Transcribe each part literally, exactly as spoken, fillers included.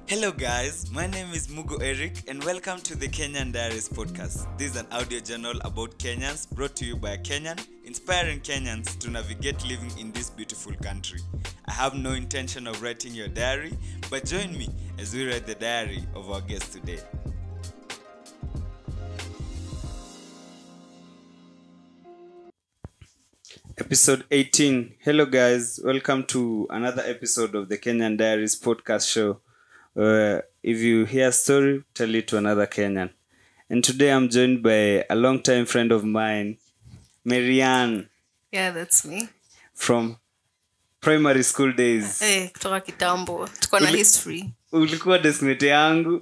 Hello guys, my name is Mugo Eric and welcome to the Kenyan Diaries podcast. This is an audio journal about Kenyans brought to you by a Kenyan, inspiring Kenyans to navigate living in this beautiful country. I have no intention of writing your diary, but join me as we read the diary of our guest today. Episode eighteen. Hello guys, welcome to another episode of the Kenyan Diaries podcast show. Uh, if you hear a story, tell it to another Kenyan. And today I'm joined by a long-time friend of mine, Marianne. Yeah, that's me. From primary school days. Eh, kutoka kitambo. Tuko na history. Ulikuwa deskmate yangu.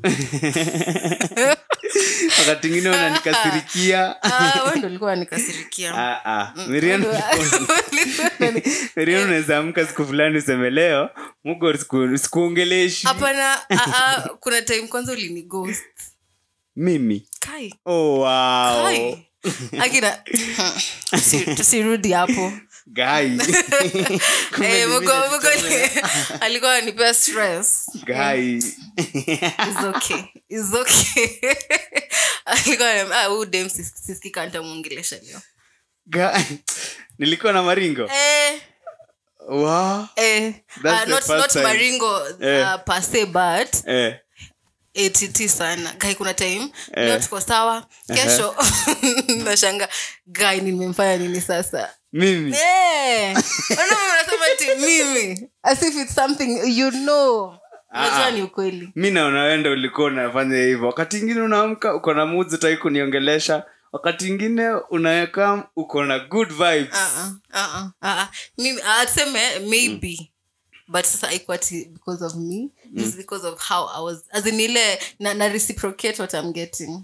Wakati mwingine unanikasirikia. Ah, wewe ndio ulikuwa unanikasirikia. Ah ah. Marianne. Marianne unaweza amka siku fulani useme leo, Mungu sikuongeleshi. Hapana, ah ah, kuna time kwanza ulini ghost. Mimi. Kai. Oh wow. Kai. Akina tusirudi hapo. Guy. Eh, Mungu Mungu alikuwa anipea stress. Guy. It's okay. It's okay. Alikuwa ah u dem sisi kanta muongelesha leo. Guy. Nilikuwa na maringo. Eh. Wow. Eh, uh, not not time. Maringo eh. uh, per se but eh eighty sana. Guy kuna time eh. Leo tuko sawa. Kesho uh-huh. Nashanga guy nimemfanya nini sasa? Mimi. Eh. Unaona unasema ti mimi as if it's something you know. Unajua ni ukweli. Mimi naona wewe ulikuwa unafanya hivyo. Wakati mwingine unaamka uko na mood utaki kuniongelesha. Wakati mwingine unaweka uko na good vibes. Ah ah ah mimi atseme maybe mm. But sasa haikuwa because of me. Mm. It's because of how I was as in ile na, na reciprocate what I'm getting.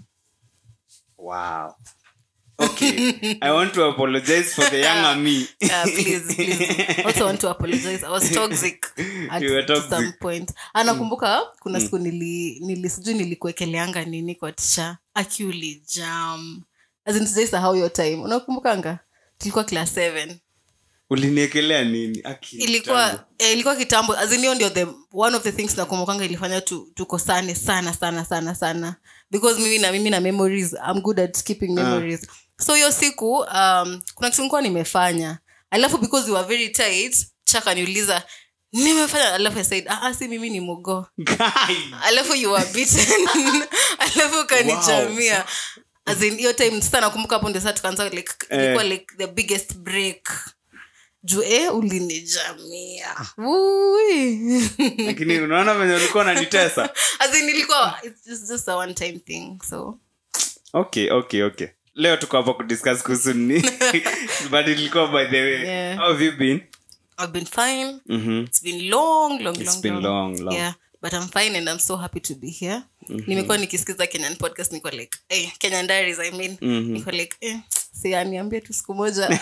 Wow. Okay. I want to apologize for the younger me. Yeah, please, please. Also want to apologize. I was toxic at you were toxic. some point. Anakumbuka mm. kuna siku nili nilisijui nilikuwekeleanga nini kwa tisha aculi jam. As in today how your time. Unakumbukanga? Tulikuwa class seven. Uliniekelea nini? Aki. Ilikuwa eh, ilikuwa kitambo. As in hiyo ndio the one of the things nakumbukanga ilifanya tu tukosane sana sana sana sana. Because mimi na mimi na memories, I'm good at keeping memories. Uh. So hiyo siku um kuna kitu nilikuwa nimefanya. Alafu because we were very tight, chaka niuliza nimefanya, alafu I said ah si mimi ni Mugo. Alafu you were beaten. Alafu kanichamia. Wow. As in hiyo time sana nakumbuka hapo ndio sasa tukaanza like eh. Ilikuwa like the biggest break. Juu eh ulinijamia. Ui. Lakini unaona venye ulikuwa unanitesa. As in ilikuwa it's just, just a one time thing so. Okay, okay, okay. Leo tuko hapa kudiscuss kuhusu nini. But ilikuwa by the way. Yeah. How have you been? I've been fine. Mm-hmm. It's been long, long, it's long. It's been long. long, long. Yeah, but I'm fine and I'm so happy to be here. Mm-hmm. Nimekuwa nikisikiza Kenyan podcast niko like, eh, Kenyan Diaries I mean. Mm-hmm. Niko like, eh, si niambie tu siku moja.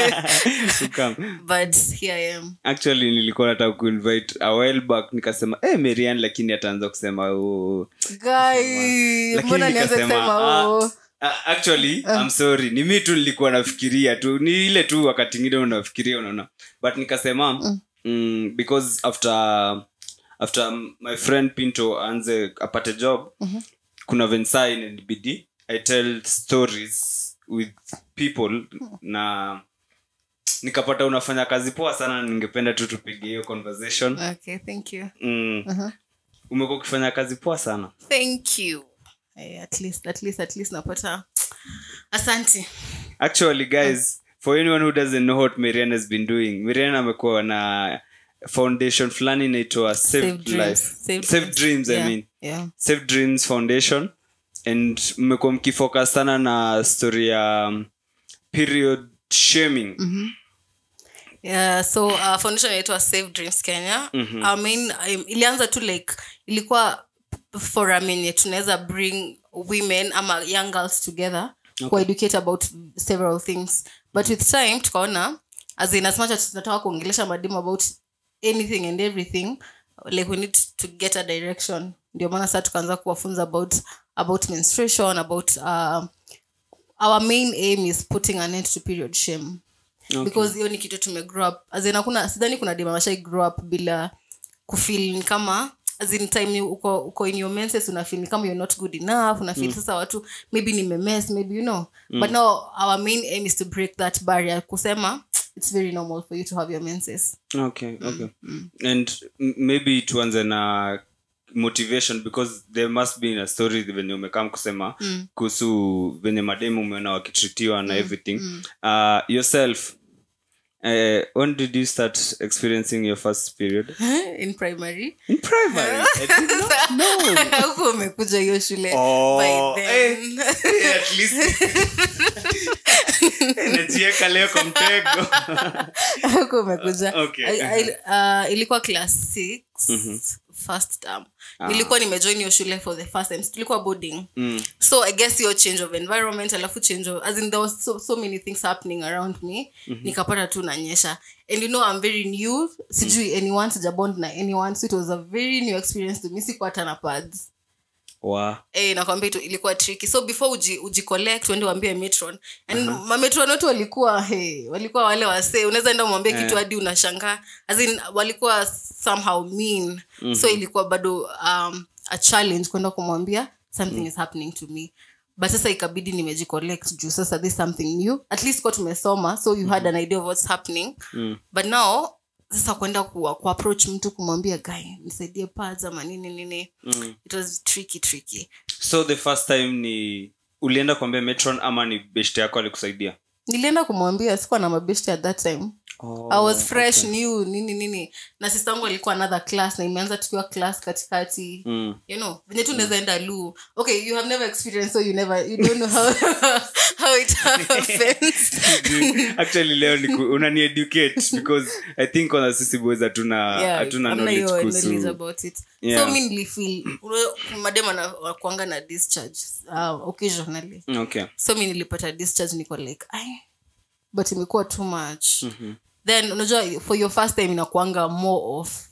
But here I am. Actually nilikuwa nataka kuinvite a while back nikasema, eh Marianne lakini ataanza kusema oh. Guy, mbona nianze kusema oh. Uh, actually uh. I'm sorry ni mimi tu nilikuwa nafikiria tu ni ile tu wakati mwingine unafikiria unaona but nikasema mm. Mm, because after after my friend Pinto anze apate job mm-hmm. kuna vensa in B D I tell stories with people mm. na nikapata unafanya kazi poa sana ningependa tu tupige hiyo conversation. Okay, thank you. Mm. Uh-huh. Umekuwa ukifanya kazi poa sana. Thank you. Hey, at least at least at least napata asante. Actually guys, uh, for anyone who doesn't know what Marianne has been doing, Marianne amekuwa na foundation fulani inaitwa Save Life Save, Save Dreams, dreams yeah. I mean yeah. Save Dreams Foundation, and mmekuwa mkifocus sana na story ya um, period shaming. Mhm. Yeah, so uh, foundation inaitwa Save Dreams Kenya. Mm-hmm. I mean um, ilianza tu like ilikuwa for a minute tunaweza bring women ama young girls together okay. To educate about several things, but with time tukaona as in as much as tunataka kuongelesha mademu about anything and everything, like we need to get a direction. Ndio maana sasa tukaanza kuwafunza about about menstruation, about uh, our main aim is putting an end to period shame. Okay. Because hiyo ni kitu tume grow up as in hakuna sidhani kuna dema mashai grow up bila kufeel kama as in time uko uko in your menses una feel kama you're not good enough una feel mm. sasa watu maybe ni memes maybe you know mm. but now our main aim is to break that barrier kusema it's very normal for you to have your menses. Okay, okay. Mm. And maybe tuanze na motivation because there must be a story venye umekam kusema mm. kuhusu venye mademu umeona wakitritiwa na mm. everything. Mm. Uh, yourself, uh, when did you start experiencing your first period? In primary. In primary? I did not know. Huko umekuja hiyo shule oh, by then. Eh, eh, at least. Najieka leo kwa mtego. Huko umekuja. Okay. I, I, uh, ilikuwa class six. Mm-hmm. First term. Ah. Nilikuwa nimejoin hiyo shule for the first time. Tulikuwa boarding. Mm. So I guess your change of environment, alafu change of, as in there was so, so many things happening around me. Mm-hmm. Nikapata tu nanyesha. And you know I'm very new. Sijui mm. anyone, sijabond na anyone. So it was a very new experience to me. Sikuwa hata na pads. Wow. Eh, nakwambia tu ilikuwa tricky. So before uji uji collect uende waambie matron. And uh-huh. ma matron wote walikuwa hey, walikuwa wale wase. Unaweza enda umwambie yeah. kitu hadi unashangaa. As in walikuwa somehow mean. Mm-hmm. So ilikuwa bado um a challenge kwenda kumwambia something mm. is happening to me. But sasa ikabidi nimeji collect juu sasa this something new. At least kwa tumesoma so you mm-hmm. had an idea of what's happening. Mm. But now sasa kwenda ku, ku approach mtu kumwambia guy nisaidie pads ama nini nini mm. it was tricky tricky. So the first time ni ulienda kumwambia matron ama ni best yako alikusaidia? Nilienda kumwambia, sikuwa na mabest at that time. Oh, I was fresh, okay. New nini nini na sister yangu alikuwa another class na imeanza tukiwa class katikati mm. you know venye tu unaweza enda lu okay you have never experienced so you never you don't know how how it happens. Actually leo ni unani educate because I think on sisi boys hatuna hatuna yeah, knowledge kuhusu about it. Yeah. So mimi nilifeel madema na kuanga na discharge uh, occasionally. Okay. So mimi nilipata discharge niko like ai but imekuwa too much. Mm-hmm. Then unajua for your first time inakuanga more of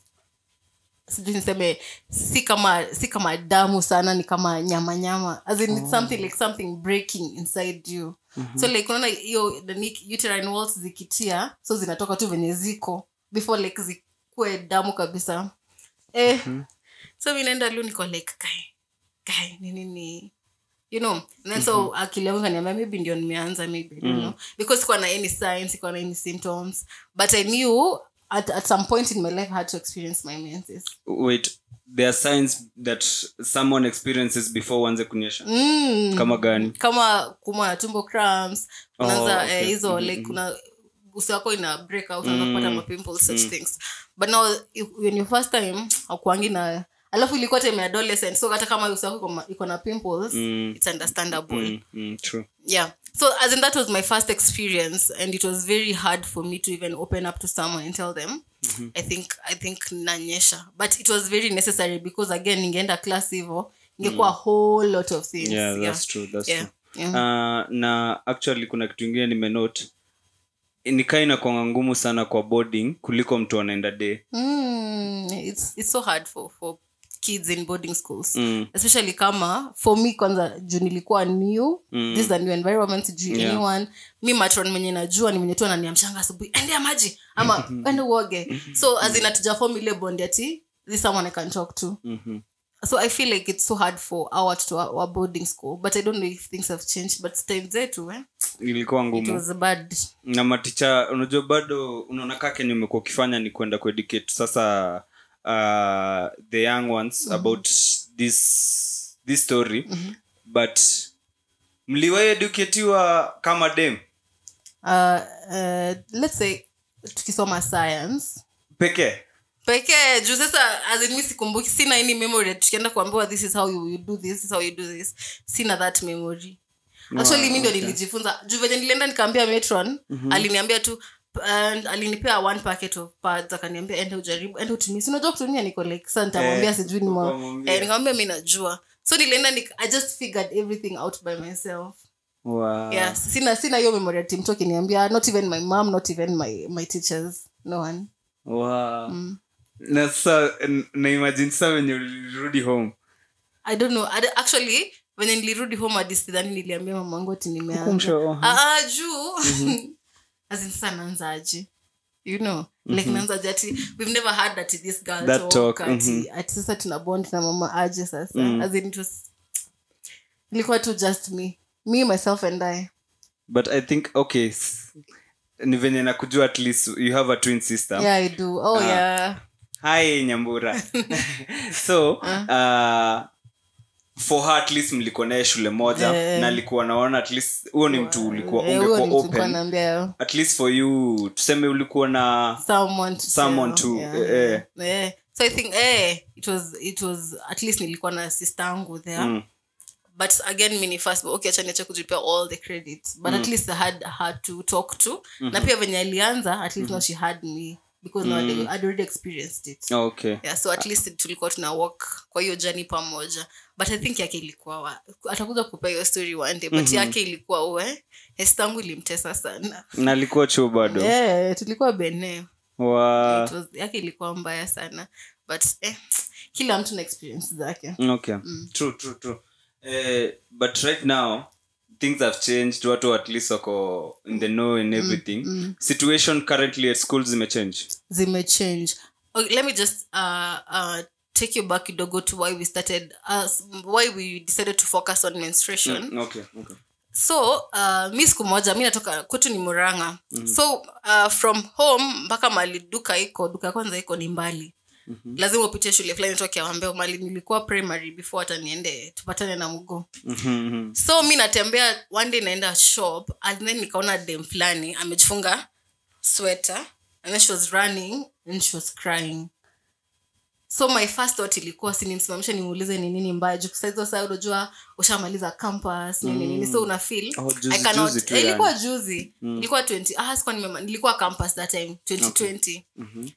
sijui niseme si kama si kama damu sana ni kama nyama nyama as in oh. it's something like something breaking inside you. Mm-hmm. So like unaona hiyo the uterine walls zikitia so zinatoka tu venye ziko before like zikue damu kabisa eh mm-hmm. So mimi naenda leo niko like kai kai nini ni you know and then mm-hmm. so akili yangu kaniambia maybe ndio nimeanza maybe mm-hmm. you know because sikuwa na any signs sikuwa na any symptoms but I knew at at some point in my life I had to experience my menses. Wait, there are signs that someone experiences before wanze kunyesha? Mm. Kama gani? Kama kuma na tumbo cramps unaanza oh, okay. hizo mm-hmm. like kuna uso wako ina break out unaanza mm. kupata ma pimples such mm. things but now when you first time hakuangi na alafu ilikuwa time adolescent so hata kama uso wako iko na pimples mm. it's understandable. Mm. Mm. True. Yeah. So as in that was my first experience and it was very hard for me to even open up to someone and tell them. Mm-hmm. I think I think nanyesha but it was very necessary because again ningeenda class hivyo ingekuwa mm. a whole lot of things. Yeah, that's yeah. true. That's yeah. true. Yeah. Uh, na actually kuna kitu kingine nimenote nikai na kwa ngumu sana kwa boarding kuliko mtu anaenda day. Mm, it's it's so hard for for kids in boarding schools mm. especially kama for me kwanza juu nilikuwa new mm. this is a new environment juu yeah. anyone mi matron mwenye najua ni mwenye tu ananiamshanga asubuhi endea maji ama ende uoge so as in atuja form ile bond ati this someone I can talk to. Mm-hmm. So I feel like it's so hard for our to our, our boarding school but I don't know if things have changed but time zetu eh ilikuwa ngumu. It was bad. Na maticha unajua bado unaona kake ni umekuwa ukifanya ni kwenda ku educate sasa uh the young ones mm-hmm. about this this story mm-hmm. but mliwahi educatiwa kama dem uh, uh let's say tukisoma science peke peke juu sasa as in mimi sikumbuki sina any memory tukienda kuambiwa this is how you, you do this, this is how you do this sina that memory. Actually mimi ndio nilijifunza juu venye nilienda nikaambia matron mm-hmm. aliniambia tu and alinipea one packet of pads akaniambia ende ujaribu ende utumie unajua kutumia niko like sasa nitamwambia eh, sijui ni mo eh nikamwambia mimi najua so nilienda ni, I just figured everything out by myself. Wow. Yeah, sina sina hiyo memory team talking niambia not even my mom not even my my teachers no one. Wow. Mm. Na sasa na imagine sasa when you rudi home I don't know I, actually when nilirudi home hadi sidhani niliambia mama wangu ati nimeanza ah ah juu mm-hmm. as in sana nzaje you know mm-hmm. like naanza jati we've never had that this girl that talk, talk ati, mm-hmm. ati sasa tuna bond na mama aje sasa mm. as in it was ilikuwa tu just me me myself and I. But I think okay ni venye nakujua at least you have a twin sister. Yeah, I do. Oh uh, yeah. Hi Nyambura. So uh, uh for her at least mlikuwa naye shule moja uh, na alikuwa naona at least huo ni mtu ulikuwa ungekuwa uh, open at least for you tuseme ulikuwa na someone to someone to yeah. eh, eh. Yeah. So I think eh it was it was at least nilikuwa na sister yangu there mm. but again mini first okay acha niache kujipea all the credits but mm. at least I had her to talk to mm-hmm. na pia venye alianza at least mm-hmm. now she had me because mm. no, I'd already experienced it. Okay. Yeah, so at least tulikuwa tuna walk kwa hiyo journey pamoja. But I think yake ilikuwa atakuja kupea hiyo story one day but mm-hmm. yake ilikuwa uwe Estangu ilimtesa sana. Na alikuwa chuo bado. Yeah, tulikuwa bene. Wow. It was yake ilikuwa mbaya sana but eh kila mtu na experience zake. Okay. Mm. True, true, true. Uh, but right now things have changed watu at least wako in the know and everything mm, mm. situation currently at schools zime change zime change okay, let me just uh, uh, take you back kidogo to why we started uh, why we decided to focus on menstruation mm, okay okay so uh, mi siku moja mi natoka kwetu ni Murang'a mm. so uh, from home mpaka mali duka iko duka kwanza iko ni mbali mm-hmm. lazima upitie shule fulani toke Wambeo mali nilikuwa primary before hata niende tupatane na mgo mm-hmm. so mi natembea one day naenda shop and then nikaona dem fulani amejifunga sweater and then she was running and she was crying so my first thought ilikuwa si nimsimamishe nimuulize ni nini mbaya juu sasa sasa unajua ushamaliza campus nini nini mm. so una feel oh, juzi, I cannot juzi tu, ilikuwa juzi mm. ilikuwa twenty ah sikuwa nime nilikuwa campus that time twenty twenty okay. mm-hmm.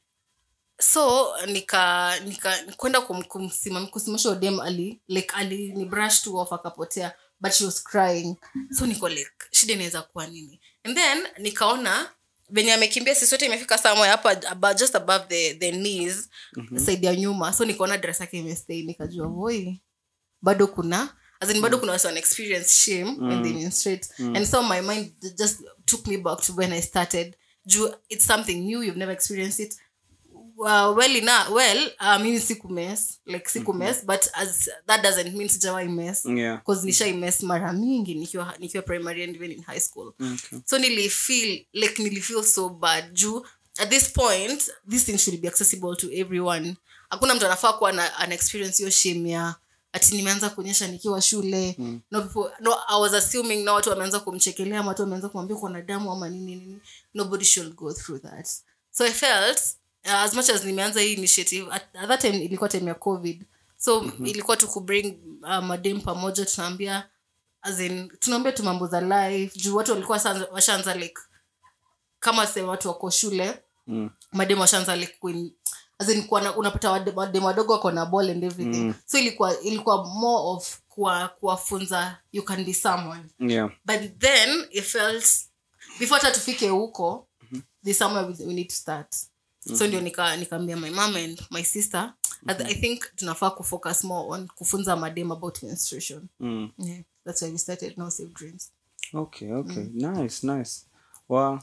so nika nika kwenda kumsimamisha kusimamisha dem ali like ali ni brush to off akapotea but she was crying so niko like shida inaweza kuwa nini and then nikaona venye amekimbia sisi sote imefika somewhere hapa about just above the the knees mm-hmm. side ya nyuma so nikaona dress yake imestay nikajua boy bado kuna as in bado kuna watu wana experience shame mm. when they menstruate mm. and so my mind just took me back to when I started Ju, it's something new you've never experienced it uh, well ina well uh, mimi siku mess like siku mm-hmm. mess but as that doesn't mean sijawahi mess yeah. cause nisha mess mara mingi nikiwa nikiwa primary and even in high school okay. so nili feel like nili feel so bad juu at this point this thing should be accessible to everyone hakuna mtu anafaa kuwa na an experience hiyo shame ya ati nimeanza kuonyesha nikiwa shule mm. no people no I was assuming now watu wameanza kumchekelea watu wameanza kumwambia kuna damu ama nini nini nobody should go through that so I felt uh, as much as nimeanza hii initiative at, at that time ilikuwa time ya covid so mm-hmm. ilikuwa tu kubring uh, madem pamoja tunaambia as in tunaambia tu mambo za life juu watu walikuwa washaanza like kama sema watu wako shule mm. madem washaanza like when as in kwa unapata madem wadogo wako na ball and everything mm. so ilikuwa ilikuwa more of kwa kuwafunza you can be someone yeah but then it felt before hata tufike huko mm-hmm. there's somewhere we, we need to start mm-hmm. so ndio nika nikaambia my mom and my sister mm-hmm. I think tunafaa kufocus more on kufunza madem about menstruation mm. yeah that's why we started Now Save Dreams. Okay okay mm. nice nice wow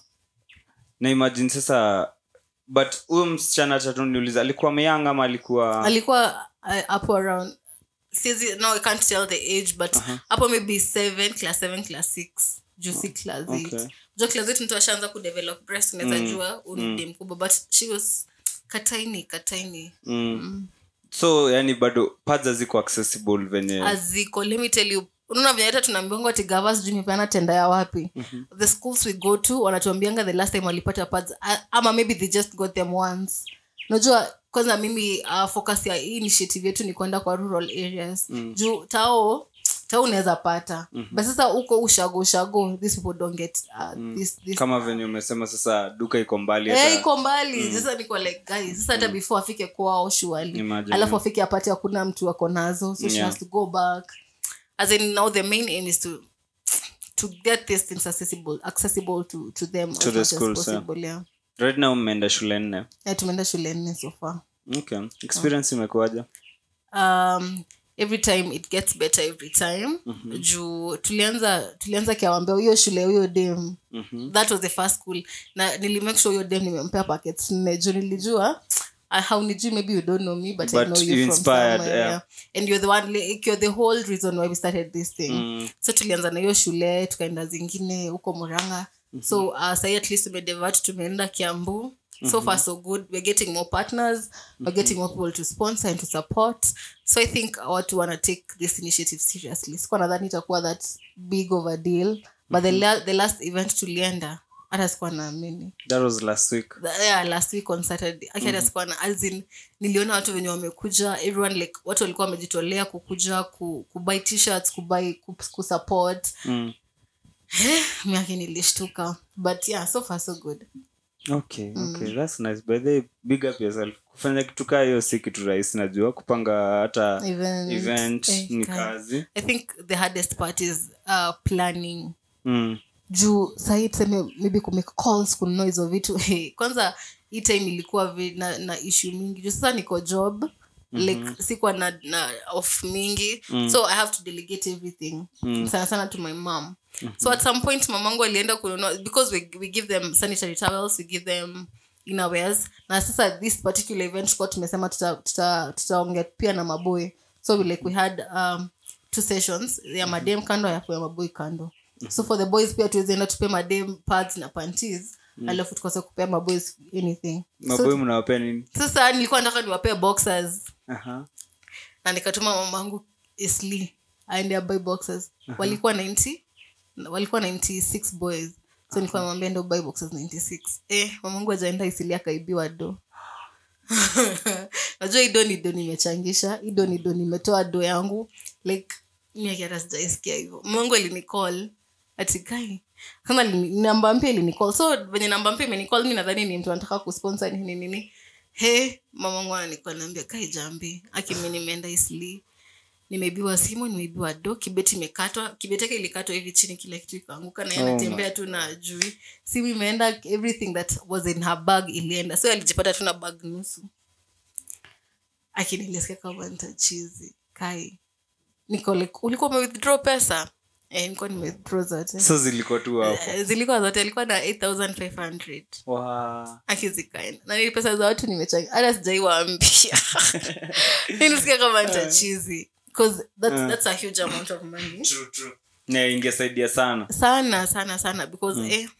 na imagine sasa but huyo msichana tatu niuliza alikuwa myanga ama alikuwa alikuwa uh, up around says no I can't tell the age but uh-huh. hapo maybe seven class seven class six juicy oh. class eight okay. jo class eight mtu ashaanza ku develop breast unaweza mm. jua unide mm. mkubwa but she was kataini kataini mm. mm. so yani bado pads ziko accessible venye aziko let me tell you unaona vile hata tunaambiwa ati gavas juu nipeana tenda ya wapi mm-hmm. the schools we go to wanatuambianga the last time walipata pads ama maybe they just got them once unajua kwanza mimi uh, focus ya hii initiative yetu ni kwenda kwa rural areas mm. juu tao tao unaweza pata mm-hmm. but sasa uko ushago ushago these people don't get uh, mm. this, this kama venye umesema sasa duka iko mbali hata eh iko mbali mm. sasa niko like guys sasa hata mm. before afike kwao surely alafu afike apate hakuna mtu wako nazo so yeah. she has to go back as in now the main aim is to to get these things accessible accessible to to them to the schools possible, yeah. yeah right now umeenda shule nne yeah tumeenda shule nne so far okay experience oh. imekuaje um every time it gets better every time. Mhm. Juu tulianza tulianza kiawambia huyo shule huyo dem. Mhm. That was the first school. Na nilimake sure huyo dem nimempea packets nne. Juu nilijua I how nijui, maybe you don't know me, but, But I know you, you from inspired, somewhere. yeah. Yeah. And you're the one, like, you're the whole reason why we started this thing. Mm. So tulianza na hiyo shule, tukaenda zingine huko Murang'a. Mm-hmm. So uh, say at least tumedevert, tumeenda Kiambu. Mm-hmm. So far so good. We're getting more partners. Mm-hmm. We're getting more people to sponsor and to support. So I think watu wanna take this initiative seriously. Sikuwa nadhani itakuwa that big of a deal. But mm-hmm. the, la- the last event tulienda, hata sikuwa naamini. That was last week. The, yeah, last week on Saturday. Aki hata sikuwa na, as in, niliona watu wenye wamekuja, everyone like, watu walikuwa wamejitolea kukuja, ku, kubuy t-shirts, kubuy, kusupport. Mm. Miaki nilishtuka. But yeah, so far so good. Okay, okay, that's nice. By the way, big up yourself. Kufanya kitu kaa hiyo si kitu rahisi, najua kupanga hata Event, event eh, ni ka- kazi. I think the hardest part is uh, planning. Mm. Juu sahi tuseme maybe kumake calls kununua hizo vitu. Hey, kwanza hii time ilikuwa vi, na, na issue mingi. Juu sasa niko job. Mm-hmm. Like sikuwa na, na off mingi. Mm. So I have to delegate everything. Mm. Sana sana to my mom. Mm-hmm. So at some point mamangu alienda kununua, because we, we give them sanitary towels, we give them innerwears. Na sasa this particular event kwa tumesema tuta tuta tutaongea pia na maboy. So we like we had um two sessions ya madem kando ya ya maboy kando. Mm-hmm. So for the boys pia tuwezeenda tupe madem pads na panties. Mm. Alafu tukose kupea maboys anything. Maboy mnawapea nini? Sasa nilikuwa nataka niwapea boxers. Aha. Na nikatuma mamangu Isli aende abuy boxers. Uh-huh. Walikuwa ninety, walikuwa ninety-six boys. So uh-huh. Nilikuwa namwambia ndo buy boxers ninety-six. Eh, mamangu ajaenda Isli akaibiwa do. Najua ido ni do nimechangisha, ido ni do nimetoa do yangu. Like mimi hata sijaisikia hivyo. Mamangu alinicall ati kai. Kama namba mpya ilinicall. So venye namba mpya imenicall mimi nadhani ni mtu anataka kusponsor nini nini. Hey, mamangu ananikuwa ananiambia kai jambi. Aki mimi nimeenda Isli. Nimeibiwa simu, nimeibiwa do, kibeti imekatwa, kibeti yake ilikatwa hivi chini kila kitu ikaanguka na yeye anatembea oh tu na ajui. Simu imeenda, everything that was in her bag ilienda. So alijipata tu na bag nusu. Aki nilisikia kama nitachizi. Kai. Niko like, ulikuwa umewithdraw pesa? Eh, nilikuwa nimewithdraw zote. So zilikuwa tu hapo. Uh, zilikuwa zote, alikuwa na eight thousand five hundred. Wow. Akizikaina. Na nili pesa za watu nimechanga. Hata sijaiwaambia. Nilisikia kama nitachizi. Because that's, uh, that's a huge amount of money. True, true. Na ingesaidia sana. Sana, sana, sana. Because, mm. eh,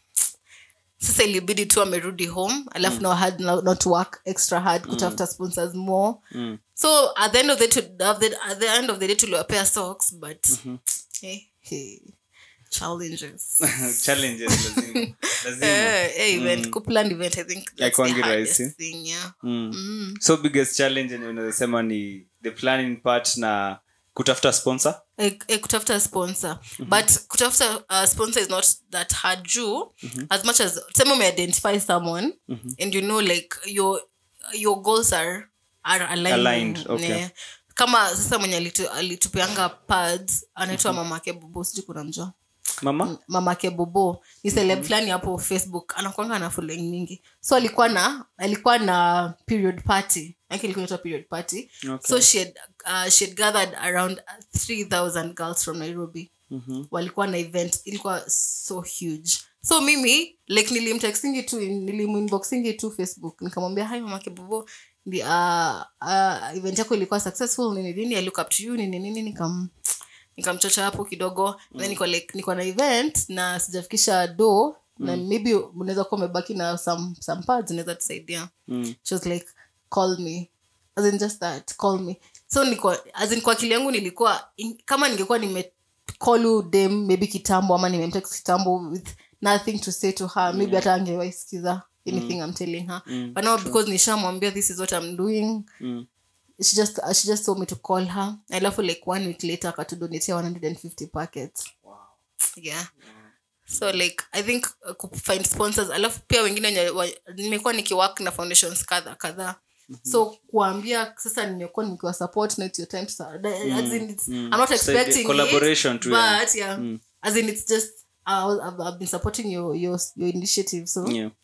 sasa ilibidi tu amerudi home. Alafu mm. now had not to work extra hard. Kutafuta mm. sponsors more. Mm. So, at the end of the day, at the end of the day, tuliwapea socks. But, mm-hmm. eh, hey. Challenges. Challenges lazima. Lazima. Uh, hey, event, mm. kuplan event, I think that's yeah, the hardest raisi. thing, yeah. Mm. Mm. So biggest challenge yenye unasema ni the planning part na kutafuta sponsor? E, e, kutafuta sponsor. Mm-hmm. But kutafuta uh, sponsor is not that hard juu. Mm-hmm. As much as some may identify someone mm-hmm. and you know like your your goals are are aligned. Aligned, okay. Ne? Kama sasa mwenye alitu, alitupeanga pads anaitwa mm-hmm. Mamake Bobo, sijui kuna mjua. Mama? Mamake Bobo ni celeb mm-hmm. flani hapo Facebook, anakuanga na following mingi. So alikuwa na alikuwa na period party. Yake ilikuwa inaitwa period party. Okay. So she had uh, she had gathered around three thousand girls from Nairobi. Mm-hmm. Walikuwa na event, ilikuwa so huge. So mimi like nilimtextingi tu, niliminboxingi tu Facebook. Nikamwambia hi Mamake Bobo, the uh, uh, event yako ilikuwa successful nini nini, I look up to you nini nini, nikam nikamchocha hapo kidogo. Mm. Then niko like niko na event na sijafikisha do mm. na maybe unaweza kuwa umebaki na some some pads unaweza tusaidia. Mm. She was like call me, as in just that, call me. So niko as in kwa akili yangu nilikuwa in, kama ningekuwa nime call you them maybe kitambo ama nimemtext kitambo with nothing to say to her, maybe hata mm. angewaisikiza anything mm. I'm telling her. Mm. But now because nishamwambia this is what I'm doing. Mm. She just uh, she just told me to call her. Alafu like one week later akatudonate one hundred fifty packets. Wow. Yeah. Yeah. So like I think uh, find sponsors. Alafu pia wengine nimekuwa nikiwork na foundations kadha kadha. Mm-hmm. So kuambia sasa nimekuwa nikiwa support na it's your time to start. Mm. As in it's, mm. I'm not expecting collaboration it, too, but yeah. Mm. As in it's just uh, I've, I've been supporting your your your initiative, so yeah.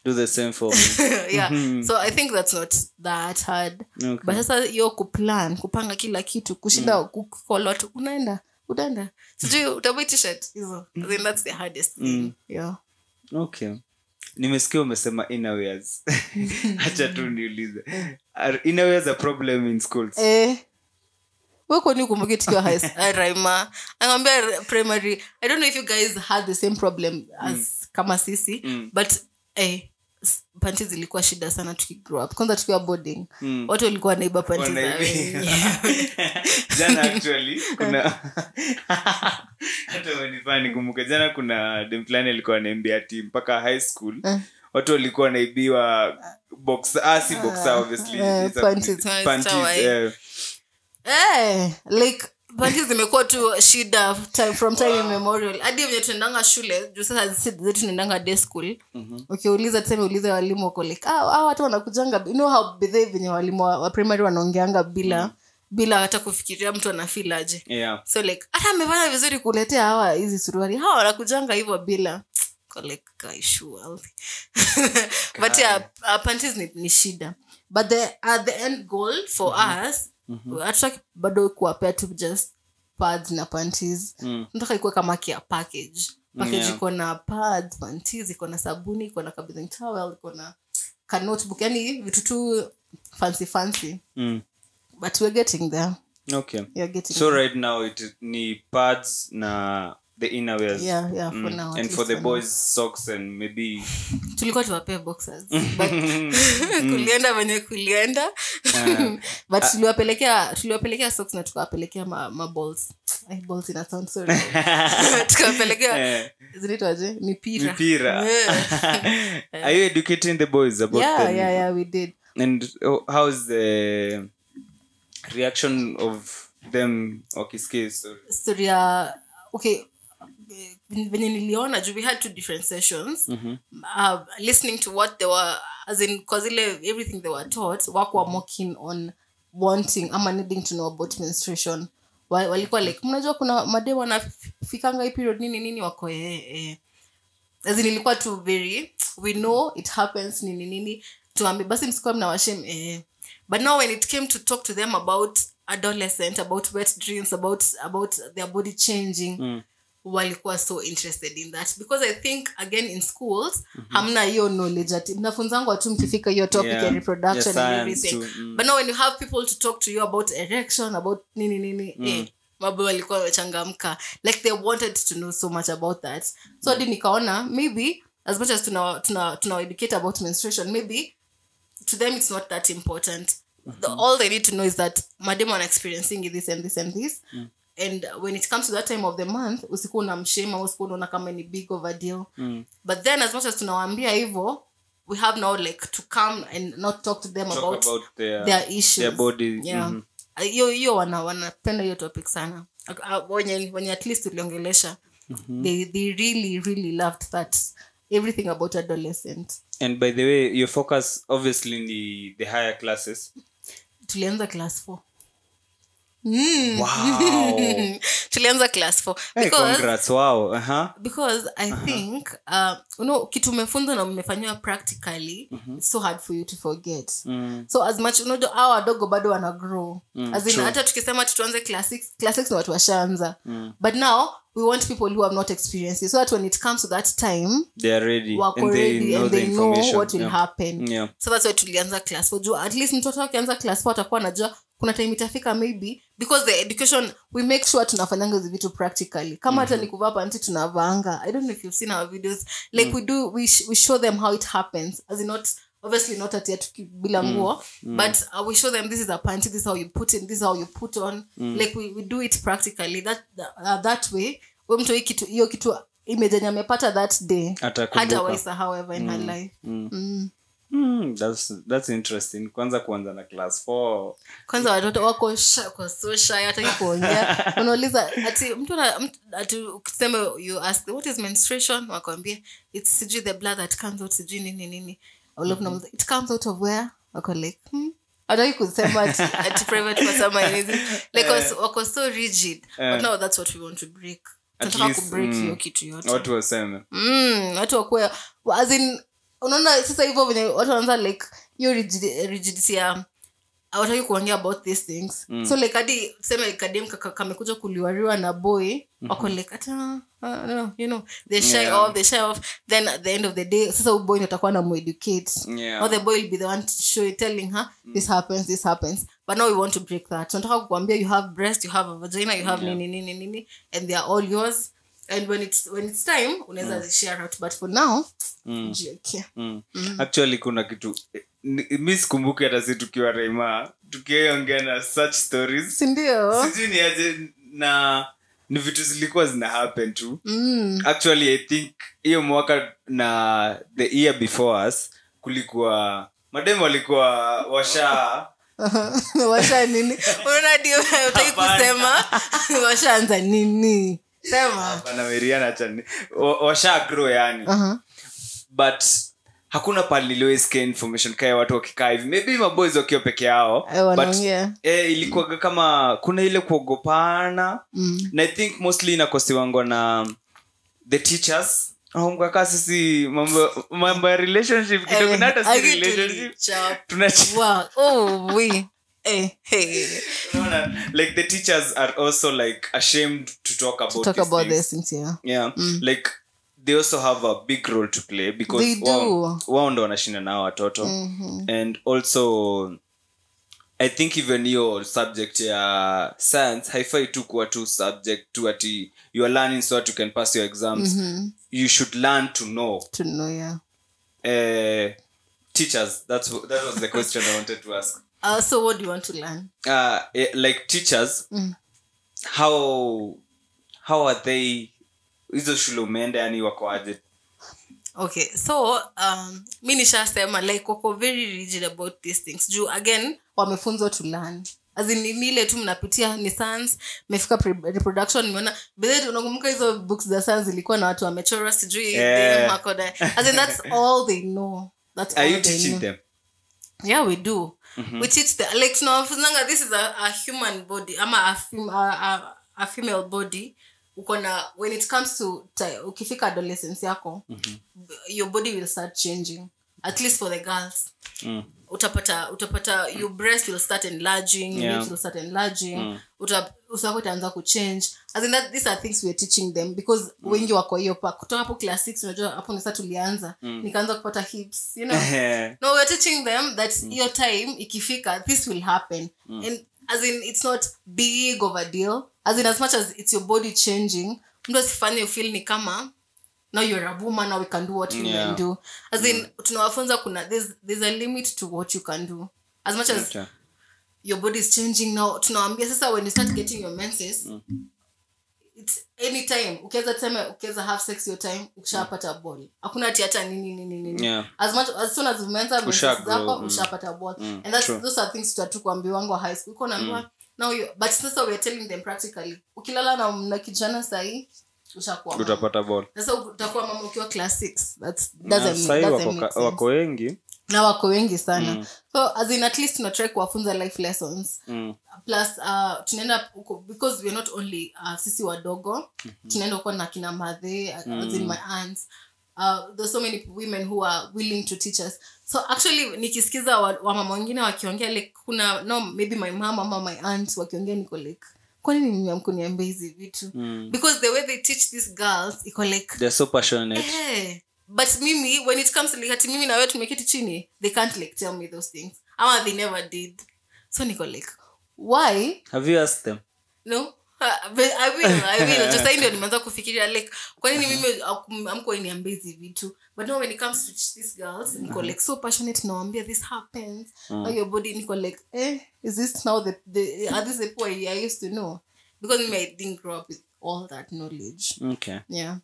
do the same for me. Yeah. So I think that's not that hard. Okay. But sasa hiyo kuplan, kupanga kila kitu, kushinda mm. kucall watu unaenda, utaenda. Sijui utabuy t-shirt hizo. I think that's the hardest thing. Mm. Yeah. Okay. Nimesikia umesema innerwears. Acha tu niulize. Are innerwears a problem in schools? Eh. Wewe kwa nini kumbuke tukiwa high school? Raima. Anambia primary. I don't know if you guys had the same problem as mm. kama sisi, mm. but eh panties zilikuwa shida sana tukigrow up. Kwanza tukiwa boarding. Mm. Watu walikuwa naiba panties. Jana actually kuna hata wanifani kumbuka jana kuna dem plan alikuwa ananiambia team mpaka high school. Uh. Watu walikuwa naibiwa box ah si boxer obviously. Uh, panties. Panties. Uh, eh like panties zimekuwa tu shida time from time wow. immemorial hadi vile tunaendanga shule juu sasa zetu tunaendanga day school. Mhm. Ukiuliza tuseme ulize walimu wako like ah hao watu wanakujanga you know how behave venye walimu wa primary wanaongeanga bila mm. bila hata kufikiria mtu ana feel aje. Yeah. So like hata amefanya vizuri kuletea hawa hizi suruali hawa wanakujanga hivyo bila like casual. But yeah uh, panties ni, ni shida. But the at the end goal for mm-hmm. us mm-hmm. attract bado kuwapea tu just pads na panties. Mm. Nataka ikuwe kama kia package. Package yeah. iko na pads, panties, iko na sabuni, iko na bathing towel, iko na ka notebook, yani vitu tu fancy fancy. Mm. But we're getting there. Okay. You're getting so there. Right now it ni pads na the innerwears. Yeah, yeah, for mm. now. And for the boys socks and maybe tulikuwa tuwapea boxers. But kulienda venye kulienda. Uh, but uh, tuliwapelekea tuliwapelekea socks na tukawapelekea ma, ma balls. Ay balls ina sound sorry. Tukawapelekea zinaitwaje? Mipira. Mipira. Yeah. Are you educating the boys about yeah, them? Yeah, yeah, we did. And how's the reaction of them okay story? Story uh, okay when niliona we had two different sessions. Mm-hmm. uh, listening to what they were as in cause everything they were taught wako mm-hmm. more keen on wanting ama needing to know about menstruation. Walikuwa like mnajua kuna madem wanafikanga hii period nini nini wako eh eh as in ilikuwa too very we know it happens nini nini tuambie basi msikuwa mnawashame eh. But now when it came to talk to them about adolescent, about wet dreams, about about their body changing, mm. walikuwa so interested in that because I think again in schools mm-hmm. hamna hiyo knowledge ati mnafunzangu watu mkifika hiyo topic yeah. ya reproduction yeah, and everything mm. But now when you have people to talk to you about erection, about nini nini mm. eh mabu walikuwa wamechangamka like they wanted to know so much about that. So hadi mm. nikaona maybe as much as tuna tuna tuna educate about menstruation, maybe to them it's not that important. Mm-hmm. The, all they need to know is that madam are experiencing this and this and this. Mm. And when it comes to that time of the month, usikuwa unamshema, usikuwa unaona kama ni big of a deal. Mm. But then as much as tunawaambia hivyo, we have now like to come and not talk to them talk about, about their, their issues. Their body. Yeah. Hiyo mm-hmm. hiyo wana wanapenda hiyo topic sana. Wenye wenye at least tuliongelesha. Mm-hmm. They they really really loved that everything about adolescent. And by the way, your focus obviously in the, the higher classes. Tulianza class four. Mm. Wow. Tulianza class four. Hey, congrats. Wow. Uh-huh. Because I uh-huh. think uh, you know kitu umefunza na umefanywa practically, mm-hmm. it's so hard for you to forget. Mm. So as much you know our wadogo bado wana grow. Mm, as in hata tukisema tuanze class six, class six ni watu washaanza. Mm. But now we want people who have not experienced it so that when it comes to that time they are ready and they ready know, and the they know what will yeah. happen. Yeah. So that's why tulianza class four. At least mtoto akianza class four atakuwa anajua kuna time itafika maybe because the education we make sure tunafanyanga hizo vitu practically kama hata mm-hmm. ni kuvaa panty tunavaanga. I don't know if you've seen our videos like mm. we do we, sh- we show them how it happens as in not obviously not at yet bila nguo mm. but uh, we show them this is a panty, this is how you put it, this is how you put on mm. like we, we do it practically that uh, that way we mtu kitu hiyo kitu imejanya amepata that day hata waisa however in mm. her life mm. Mm. Hmm, that's that's interesting. Kwanza kuanza na class four. Kwanza watoto wako shy kwa so shy hata kuongea. Unauliza ati mtu ati ukisema you ask what is menstruation wakwambia it's sijui the blood that comes out sijui nini nini. All of them it comes out of where? Wako like hmm? Adai kusema ati ati private for some reason. Like uh, wako so rigid. Uh, but now that's what we want to break. Tunataka ku break hiyo kitu yote. Watu waseme. Mm, watu wakwe as in unaona sasa hivyo venye watu wanaanza like hiyo rigid, rigidity ya hawataki kuongea about these things mm. so like hadi tuseme kadem kamekuja kuliwariwa na boy mm-hmm. wako like ata uh, no, you know they shy yeah. off they shy off then at the end of the day sasa huyo boy atakuwa na educate yeah. or the boy will be the one to show telling her mm. this happens this happens but now we want to break that tunataka kukuambia you have breast you have a vagina you have yeah. nini nini nini and they are all yours and when it's when it's time unaweza mm. share out but for now mm. okay. mm. mm. actually kuna kitu mimi sikumbuki hata sisi tukiwa Rema tukiongea na such stories ndio sijui ni aje na ni vitu zilikuwa zina happen tu mm. actually I think hiyo mwaka na the year before us kulikuwa madem walikuwa washa washa nini unaona ndio utaki kusema washaanza nini sema bana Meriana chani washa grow yani uh-huh. but hakuna pale niliwesikia information kaya watu wakikaa hivi maybe maboys wakiwa peke yao eh, but eh, ilikuwa kama kuna ile kuogopana mm. na I think mostly inakosiwangwa na the teachers au kwa sisi mambo mambo ya relationship kidogo eh, hata si relationship tunachua oh we eh hey like the teachers are also like ashamed to talk about to talk these about things. this things yeah yeah mm. like they also have a big role to play because wao wao ndo wanashinda nao watoto mm-hmm. and also I think even your subject ya science haifai tu kuwa tu subject tu ati you are learning so that you can pass your exams mm-hmm. you should learn to know to know yeah uh, teachers that's that was the question I wanted to ask uh, so what do you want to learn uh eh, like teachers mm. how how are they hizo shule umeenda yani wako aje okay so um mimi nishasema like wako very rigid about these things juu again wamefunzwa to learn as in ni ile tu mnapitia ni science mefika reproduction nimeona bado unakumbuka hizo books za science zilikuwa na watu wamechora sijui them hakoda as in that's all they know that's are all you they teaching know. them Yeah, we do mm-hmm. we teach the like tunawafunzanga this is a, a human body ama a, fem- a, a, a female body ukona when it comes to t- ukifika adolescence yako mm-hmm. your body will start changing at least for the girls mm. utapata utapata your breast will start enlarging your Yeah. lips will start enlarging Mm. uta usako itaanza kuchange as in that these are things we are teaching them because mm. wengi wako hiyo pa kutoka hapo class six unajua hapo ni sasa tulianza mm. nikaanza kupata hips you know no we are teaching them that mm. your time ikifika this will happen mm. and as in it's not big of a deal as in as much as it's your body changing mtu asifanye you feel ni kama now you're a woman now we can do what you Yeah. can do as in mm. tunawafunza kuna there's there's a limit to what you can do as much as Okay. your body is changing now tunawaambia sasa when you start getting your menses mm. it's anytime ukiweza tena ukiweza have sex your time ukishapata ball hakuna ati hata nini nini nini Yeah. as much as soon as umeanza menses zako mm. ushapata ball Mm, and that's true. those are things tutatu kuambiwa wangu high school uko naambiwa mm. now you but sasa we are telling them practically ukilala na na kijana sahi ushakuwa mama. utapata ball Sasa utakuwa mama ukiwa class six that's na doesn't sahi doesn't wako, make ka- sense. wako wengi Na wako wengi sana Mm. so as in at least tuna try kuwafunza life lessons mm. plus uh, tunaenda huko because we are not only uh, sisi wadogo mm-hmm. tunaenda huko na kina madhe uh, Mm. as in my aunts uh, there's so many women who are willing to teach us so actually nikisikiza wamama wa wengine wakiongea like kuna no maybe my mom ama my aunt wakiongea niko like kwa nini mnamkuniambia hizi vitu Mm. because the way they teach these girls iko like they're so passionate eh but mimi when it comes to like ati mimi na wewe tumeketi chini they can't like tell me those things ama they never did so niko like why have you asked them no uh, but I will I will just ndio nimeanza kufikiria like kwa nini mimi amko niambie hizi vitu but no when it comes to these girls niko like so passionate naambia this happens how your body niko like eh is this now the, the are these the people I used to know because me I didn't grow up with all that knowledge okay yeah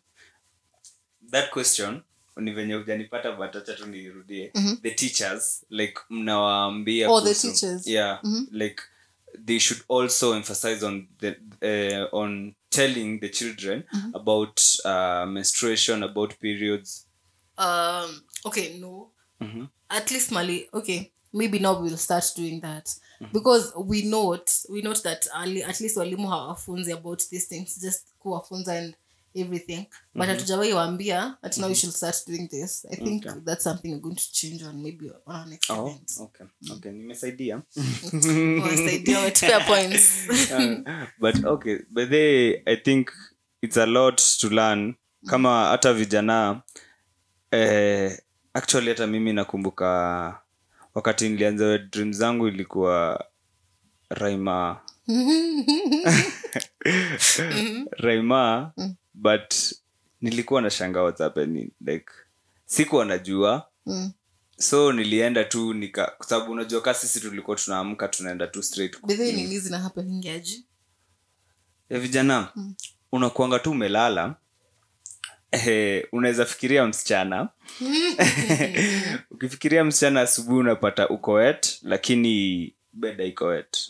that question ni venye hujanipata but acha tu nirudie mm-hmm. the teachers like mnawaambia oh the kuhusu- teachers yeah mm-hmm. like they should also emphasize on the uh, on telling the children mm-hmm. about uh, menstruation about periods um okay no mm-hmm. at least Mali okay maybe now we'll start doing that mm-hmm. because we note we note that ali, at least walimu hawafunzi about these things just kuwafunza and everything but hatujawahi waambia that now you should start doing this. I think okay. that's something we're going to change on maybe on our next oh, event. okay okay nimesaidia nimesaidia with fair points. uh, but okay but they I think it's a lot to learn kama hata vijana eh actually hata mimi nakumbuka wakati nilianza dreams zangu ilikuwa Raima Raima mm. but nilikuwa na shanga what's happening like sikuwa najua mm. so nilienda tu nika kwa sababu unajua kasi sisi tulikuwa tunaamka tunaenda tu straight bidhi ni nini zina happening aje ya vijana mm. unakuanga tu umelala eh unaweza fikiria msichana ukifikiria msichana asubuhi unapata uko wet lakini bed iko wet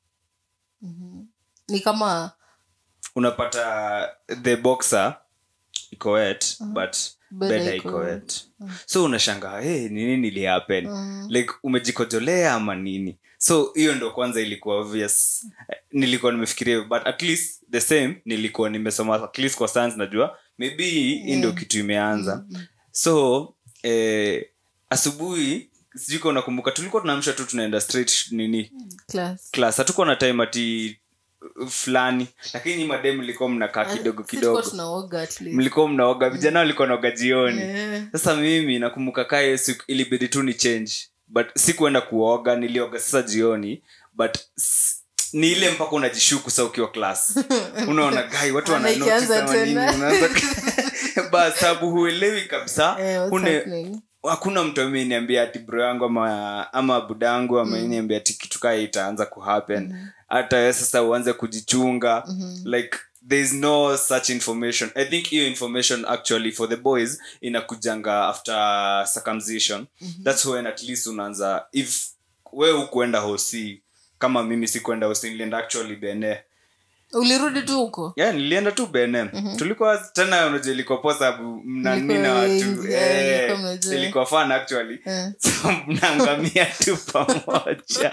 mhm ni kama unapata the boxer iko wet uh-huh. but bed iko wet uh-huh. so unashangaa hey ni nini ili happen uh-huh. like umejikojolea ama nini so hiyo ndo kwanza ilikuwa obvious nilikuwa nimefikiria but at least the same nilikuwa nimesoma at least kwa science najua maybe hii ndo kitu imeanza mm-hmm. so eh asubuhi sijui kama unakumbuka tulikuwa tunaamsha tu tunaenda straight nini class class hatuko na time ati fulani lakini madem mlikuwa mnakaa kidogo kidogo tunaoga at least mlikuwa mnaoga vijana walikuwa naoga jioni yeah. Sasa mimi nakumbuka kae siku ilibidi tu ni change but sikuenda kuoga nilioga sasa jioni but ni ile mpaka unajishuku sasa ukiwa class unaona guy watu wana notice kama nini unaanza basi sababu huelewi kabisa une hakuna mtu ameniambia ati bro yangu ama ama budangu ameniambia ati kitu kama itaanza ku happen hata mm-hmm. sasa uanze kujichunga mm-hmm. like there is no such information. I think hiyo information actually for the boys inakujanga after circumcision mm-hmm. that's when at least unaanza if wewe ukuenda hosi kama mimi sikwenda hosi nilienda actually bene ulirudi tu huko yeah nilienda tu bene mm-hmm. tulikuwa tena unajua ilikuwa poa sababu mnanina watu eh ilikuwa fun actually yeah. So mnaangamia tu pamoja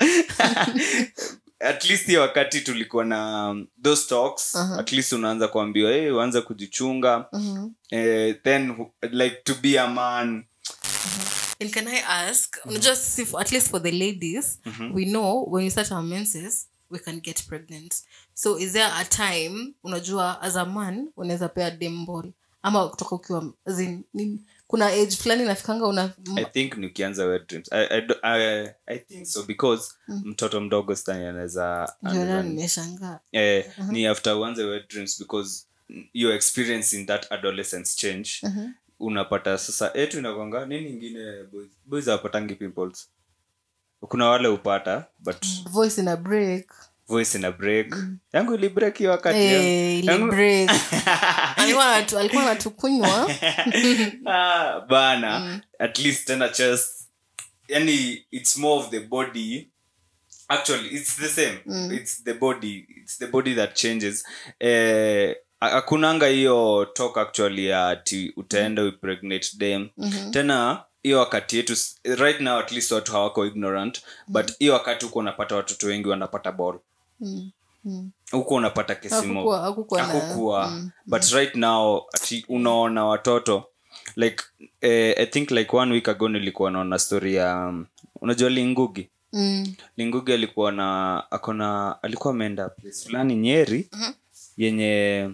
at least hiyo wakati tulikuwa na um, those talks uh-huh. at least unaanza kuambiwa eh hey, uanze kujichunga uh-huh. eh, then like to be a man uh-huh. And can I ask mm-hmm. just if, at least for the ladies mm-hmm. we know when you start our menses we can get pregnant so is there a time unajua as a man unaweza pea dem ball ama kutoka ukiwa as in ni, kuna age fulani nafikanga una I think nikianza wet dreams I I, I I think so because mm. mtoto mdogo stani anaweza ndio nimeshangaa eh uh-huh. ni after uanze wet dreams because your experience in that adolescence change uh-huh. unapata sasa etu inakwanga nini nyingine boys boys hawapatangi pimples kuna wale upata but voice in a break voice in a break mm. yangu ili break hiyo wakati hey, ili yangu... break alikuwa atu, alikuwa anatukunywa ah bana mm. at least tena just yani it's more of the body actually it's the same mm. it's the body it's the body that changes eh akunanga hiyo talk actually ati utaenda mm. upregnate them mm-hmm. tena hiyo wakati yetu right now at least watu hawako ignorant mm. but hiyo wakati uko unapata watoto wengi wanapata ball mm. mm. uko unapata kesimo hakukuwa mm. but right now ati unaona watoto like eh, I think like one week ago nilikuwa naona story ya um, unajua Lingugi mm. Lingugi alikuwa na akona alikuwa ameenda place fulani Nyeri mm-hmm. yenye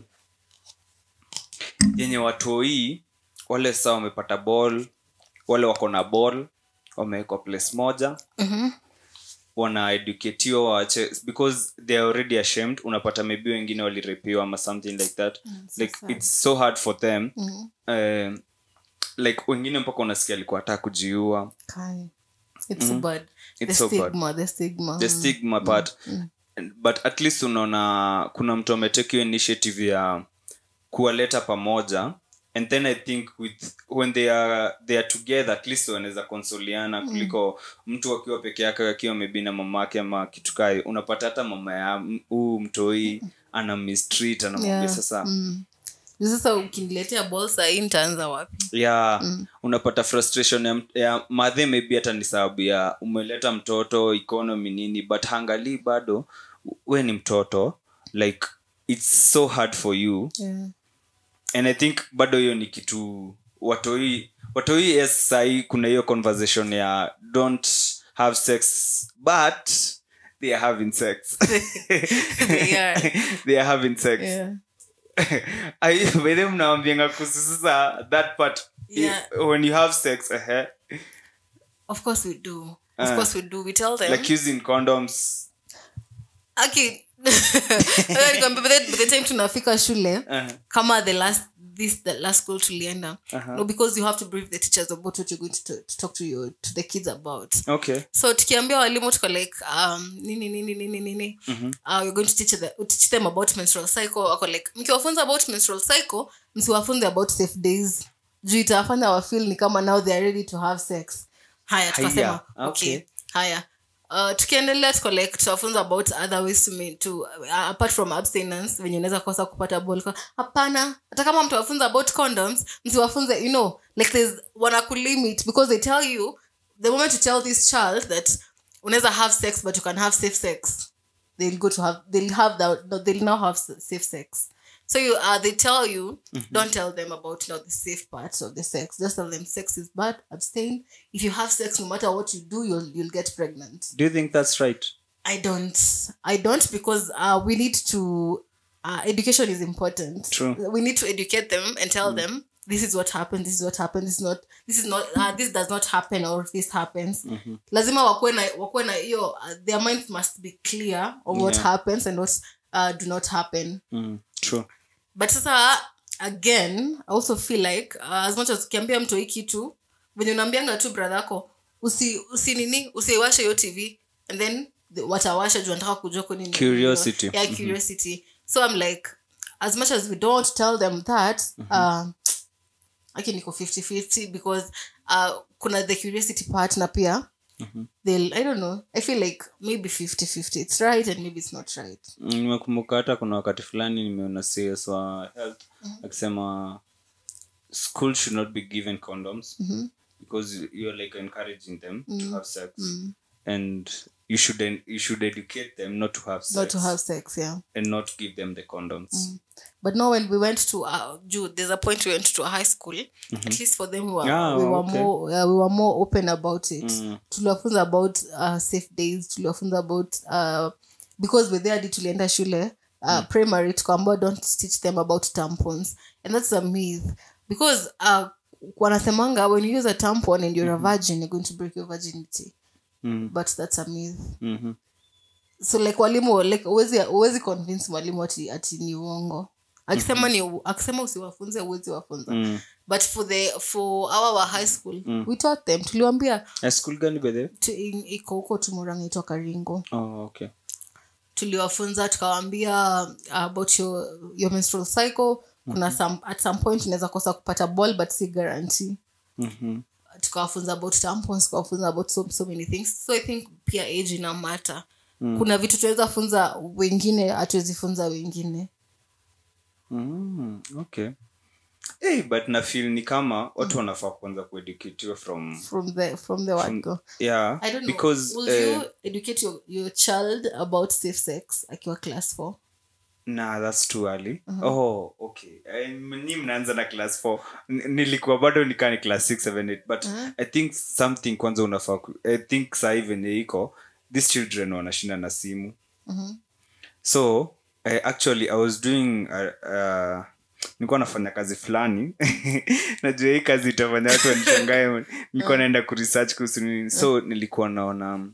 yenye watoi wale sasa wamepata ball wale wako na ball wamewekwa place moja mhm wana educateo waache because they are already ashamed unapata maybe wengine walirepiwa ama something like that mm, like so it's so hard for them mm-hmm. uh, like wengine mpaka unasikia alikuwa hata kujiua kai it's mm-hmm. so bad it's the so stigma bad. the stigma the stigma mm-hmm. part mm-hmm. but at least unaona kuna mtu ametake initiative ya kuwaleta pamoja and then I think with when they are they are together at least wanaweza konsoliana kuliko mm. mtu akiwa peke yake akiwa maybe na mamake ama kitu kai unapata hata mama ya huu mtoi ana mistreat anamwambia yeah. sasa mm. sasa ukiniletea bolsa hii nitaanza wapi yeah mm. unapata frustration ya, ya madhe maybe hata ni sababu ya umeleta mtoto economy nini but hangali bado we ni mtoto like it's so hard for you yeah and I think bado hiyo ni kitu watoi watoi yes sai kuna hiyo conversation ya don't have sex but they are having sex. They are. They are having sex. Yeah. I whether mnaambianga kususa that part. Yeah. If, when you have sex uh, Of course we do. Of Uh, course we do. We tell them. like using condoms. Okay. By the, by the time tunafika shule, Uh-huh. kama the last this the last school tulienda. Uh-huh. No, because you have to brief the teachers about what you're going to, to talk to your to the kids about. Okay. So tukiambia walimu tuko like um nini nini nini nini Mhm. uh, we're going to teach, the, teach them about menstrual cycle. Wako like mkiwafunza about menstrual cycle, msiwafunze about safe days. Juu itafanya wa feel ni kama now they are ready to have sex. Haya tukasema Haya, okay. okay. Haya. Uh, tukiendelea tuko like tutafunza about other ways to mean to uh, apart from abstinence venye unaweza kosa kupata ball. Hapana, hata kama mtu wafunza about condoms, msiwafunze, you know, like there's wanakulimit because they tell you the moment you tell this child that unaweza have sex but you can have safe sex, they'll go to have they'll have that no, they'll now have safe sex. So you uh, they tell you mm-hmm. don't tell them about you know, the safe parts of the sex. Just tell them sex is bad, abstain. If you have sex, no matter what you do, you'll you'll get pregnant. Do you think that's right? I don't. I don't because uh, we need to. Uh, education is important. True. We need to educate them and tell mm. them this is what happened. This is what happened. This is not. This is not. Uh, this does not happen, or this happens. Mm-hmm. Lazima wakwe na wakwe na hiyo. Uh, their mind must be clear on what yeah. happens and what uh, do not happen. Mm. True. But sasa again, I also feel like uh, as much as ukiambia mtu hiki kitu, venye unaambianga tu brother yako, usi usi nini, usiwashe hiyo T V and then the, watawasha juu nataka kujua kwa nini. Curiosity. Yeah, curiosity. Mm-hmm. So I'm like, as much as we don't tell them that, mm-hmm. uh, aki niko fifty fifty because uh, kuna the curiosity part na pia mm-hmm. they'll, I don't know, I feel like maybe fifty fifty it's right and maybe it's not right. Nimekumbuka hata kuna wakati fulani nimeona C S wa health mm-hmm. akisema school should not be given condoms mm-hmm. because you're like encouraging them mm-hmm. to have sex mm-hmm. and you should en- you should educate them not to have sex. Not to have sex, yeah. And not give them the condoms. Mm-hmm. But no, when we went to uh, Jude, there's a point we went to a high school. Mm-hmm. At least for them, we were, yeah, we were okay. more uh, we were more open about it. Mm. Tuliwafunza about uh, safe days. Tuliwafunza about uh, because we're there, hadi tulienda shule uh, mm. primary. Tukaambiwa don't teach them about tampons, and that's a myth because uh, wanasemanga when you use a tampon and you're mm-hmm. a virgin, you're going to break your virginity. Mm. But that's a myth. Mm-hmm. So like walimu like uwezi uwezi convince mwalimu ati ati ni uongo. Akisema mm-hmm. ni akisema usiwafunze uwezi wafunza. Mm. But for the for our, our high school mm. we taught them. Tuliwaambia high school gani bede? Iko huko Tumuranga itoka Karingo. Oh, okay. Tuliwafunza tukawaambia uh, about your your menstrual cycle. Kuna mm-hmm. some at some point unaweza kosa kupata ball but si guarantee. Mhm. Tukawafunza about tampons, tukawafunza about so, so many things. So I think pia age ina matter. Mm. Kuna vitu tuweza funza wengine hatuwezi funza wengine. Mm, okay. Hey, but na feel ni kama watu wanafaa kuanza kueducate from from the from the word go. Yeah. I don't know. Because will uh, you educate your your child about safe sex akiwa class four? Nah, that's too early. Uh-huh. Oh, okay. Ni mnaanza na class four. N- nilikuwa bado nikani class six, seven, eight. But uh-huh. I think something kwanza unafaa. I think saa hivi iko these children wanashinda na simu. Uh-huh. So, I, actually, I was doing... Uh, uh, nilikuwa nafanya kazi fulani. Najua hii kazi itafanya watu wanishangae. Nilikuwa naenda kuresearch kuhusu nini. So, nilikuwa naona... Um,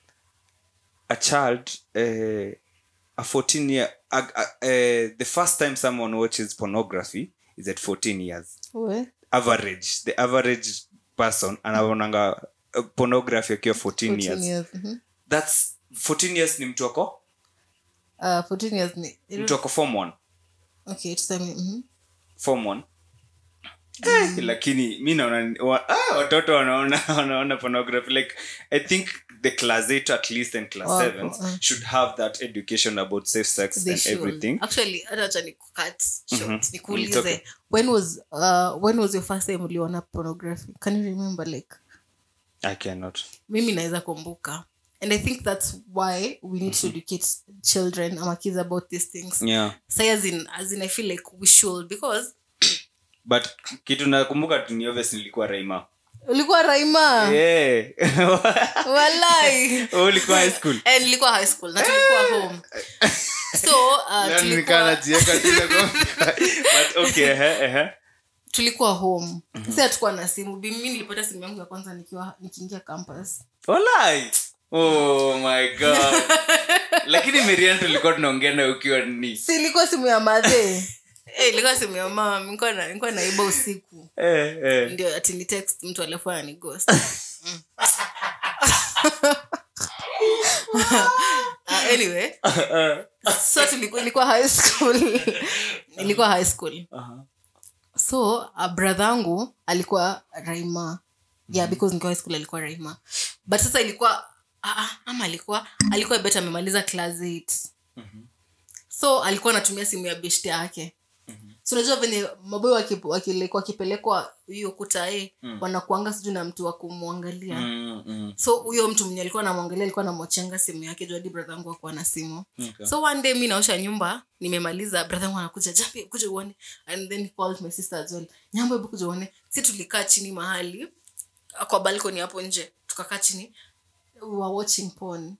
a child... Uh, a fourteen year uh, uh, uh, the first time someone watches pornography is at fourteen years. What? Average the average person anaonanga uh, pornography akiwa fourteen, fourteen years, years. Mm-hmm. That's fourteen years ni mtu wako uh fourteen years ni mtu wako form one. Okay, tuseme mhm form one. Mm. Eh, lakini mimi naona wa, ah, watoto wanaona wanaona pornography like I think the class eight at least and class oh, seven uh, should have that education about safe sex and should. Everything. Actually, acha ni cut short. Mm-hmm. Nikuulize, okay. when was uh when was your first time uliona pornography? Can you remember like? I cannot. Mimi naweza kumbuka. And I think that's why we need mm-hmm. to educate children and kids about these things. Yeah. So as in as in I feel like we should because but kitu nakumbuka tu ni obviously nilikuwa Raima. Ulikuwa Raima? Eh. Wallahi. Ulikuwa high school? Eh, nilikuwa high school na tulikuwa home. So uh, tulikuwa but okay eh eh tulikuwa home. Mm-hmm. Sasa tulikuwa na simu. Mimi nilipata simu yangu ya kwanza nikiwa nikiingia campus. Wallahi. Oh my god. Lakini Miriam tulikuwa tunaongea na ukiwa ni. Si ilikuwa simu ya madhe. Eh, ilikuwa simu ya mama. Nilikuwa na nilikuwa naiba usiku. Eh eh. Ndio ati ni text mtu alafu ani ghost. Mm. uh, anyway. So tulikuwa ilikuwa high school. Ilikuwa high school. Uh-huh. So uh, brother wangu alikuwa Raima. Yeah, because nilikuwa high school alikuwa Raima. But sasa ilikuwa ah uh, ama alikuwa alikuwa better amemaliza class eight. Mhm. So alikuwa anatumia simu ya beshte yake. Mhm. So unajua venye maboy wakilekwa kipelekwa hiyo kuta eh mm. wanakuanga siju na mtu wa kumwangalia. Mm, mm. So huyo mtu mwenye alikuwa anamwangalia alikuwa anamwachenga simu yake juu hadi brother wangu alikuwa na simu. Okay. So one day mimi naosha nyumba, nimemaliza, brother wangu anakuja, "Jambi, kuja uone." And then he called my sister as well. "Nyambo, hebu kuja uone." Sisi tulikaa chini mahali kwa balcony hapo nje. Tukakaa chini. We were watching porn.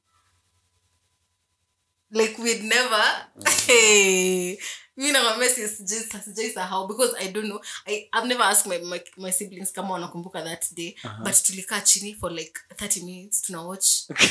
Like we'd never hey mimi na mama sis just just how because I don't know I I've never asked my my, my siblings kama wanakumbuka that day. Uh-huh. But tulikaa chini for like thirty minutes tuna watch.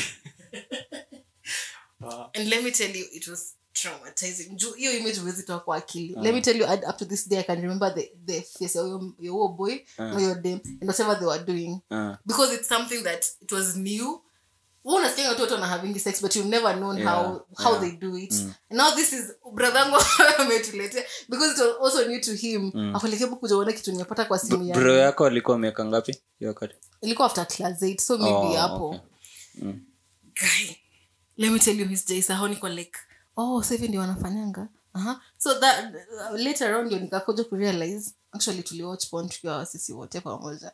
Wow. And let me tell you, it was traumatizing. Hiyo image huwezi toa kwa akili. Uh-huh. Let me tell you, up to this day I can remember the the face of your, your boy uh-huh. or your dame and whatever they were doing. Uh-huh. Because it's something that it was new. We're not saying watu wana having sex, but you've never known yeah, how how yeah. they do it. Mm. And now this is brother wangu ametulete because it was also new to him. Mm. Akalekea kuja uone kitu nimepata kwa simu yangu. Bro yako alikuwa miaka ngapi hiyo wakati? Ilikuwa after class eight, so maybe oh, hapo. Okay. Mm. Guy, let me tell you Miss Jaisa, how niko like, oh, seven ndio wanafanyanga. Uh-huh. So that uh, later on ndio nikakuja ku realize actually tuli watch porn tukiwa sisi wote pamoja.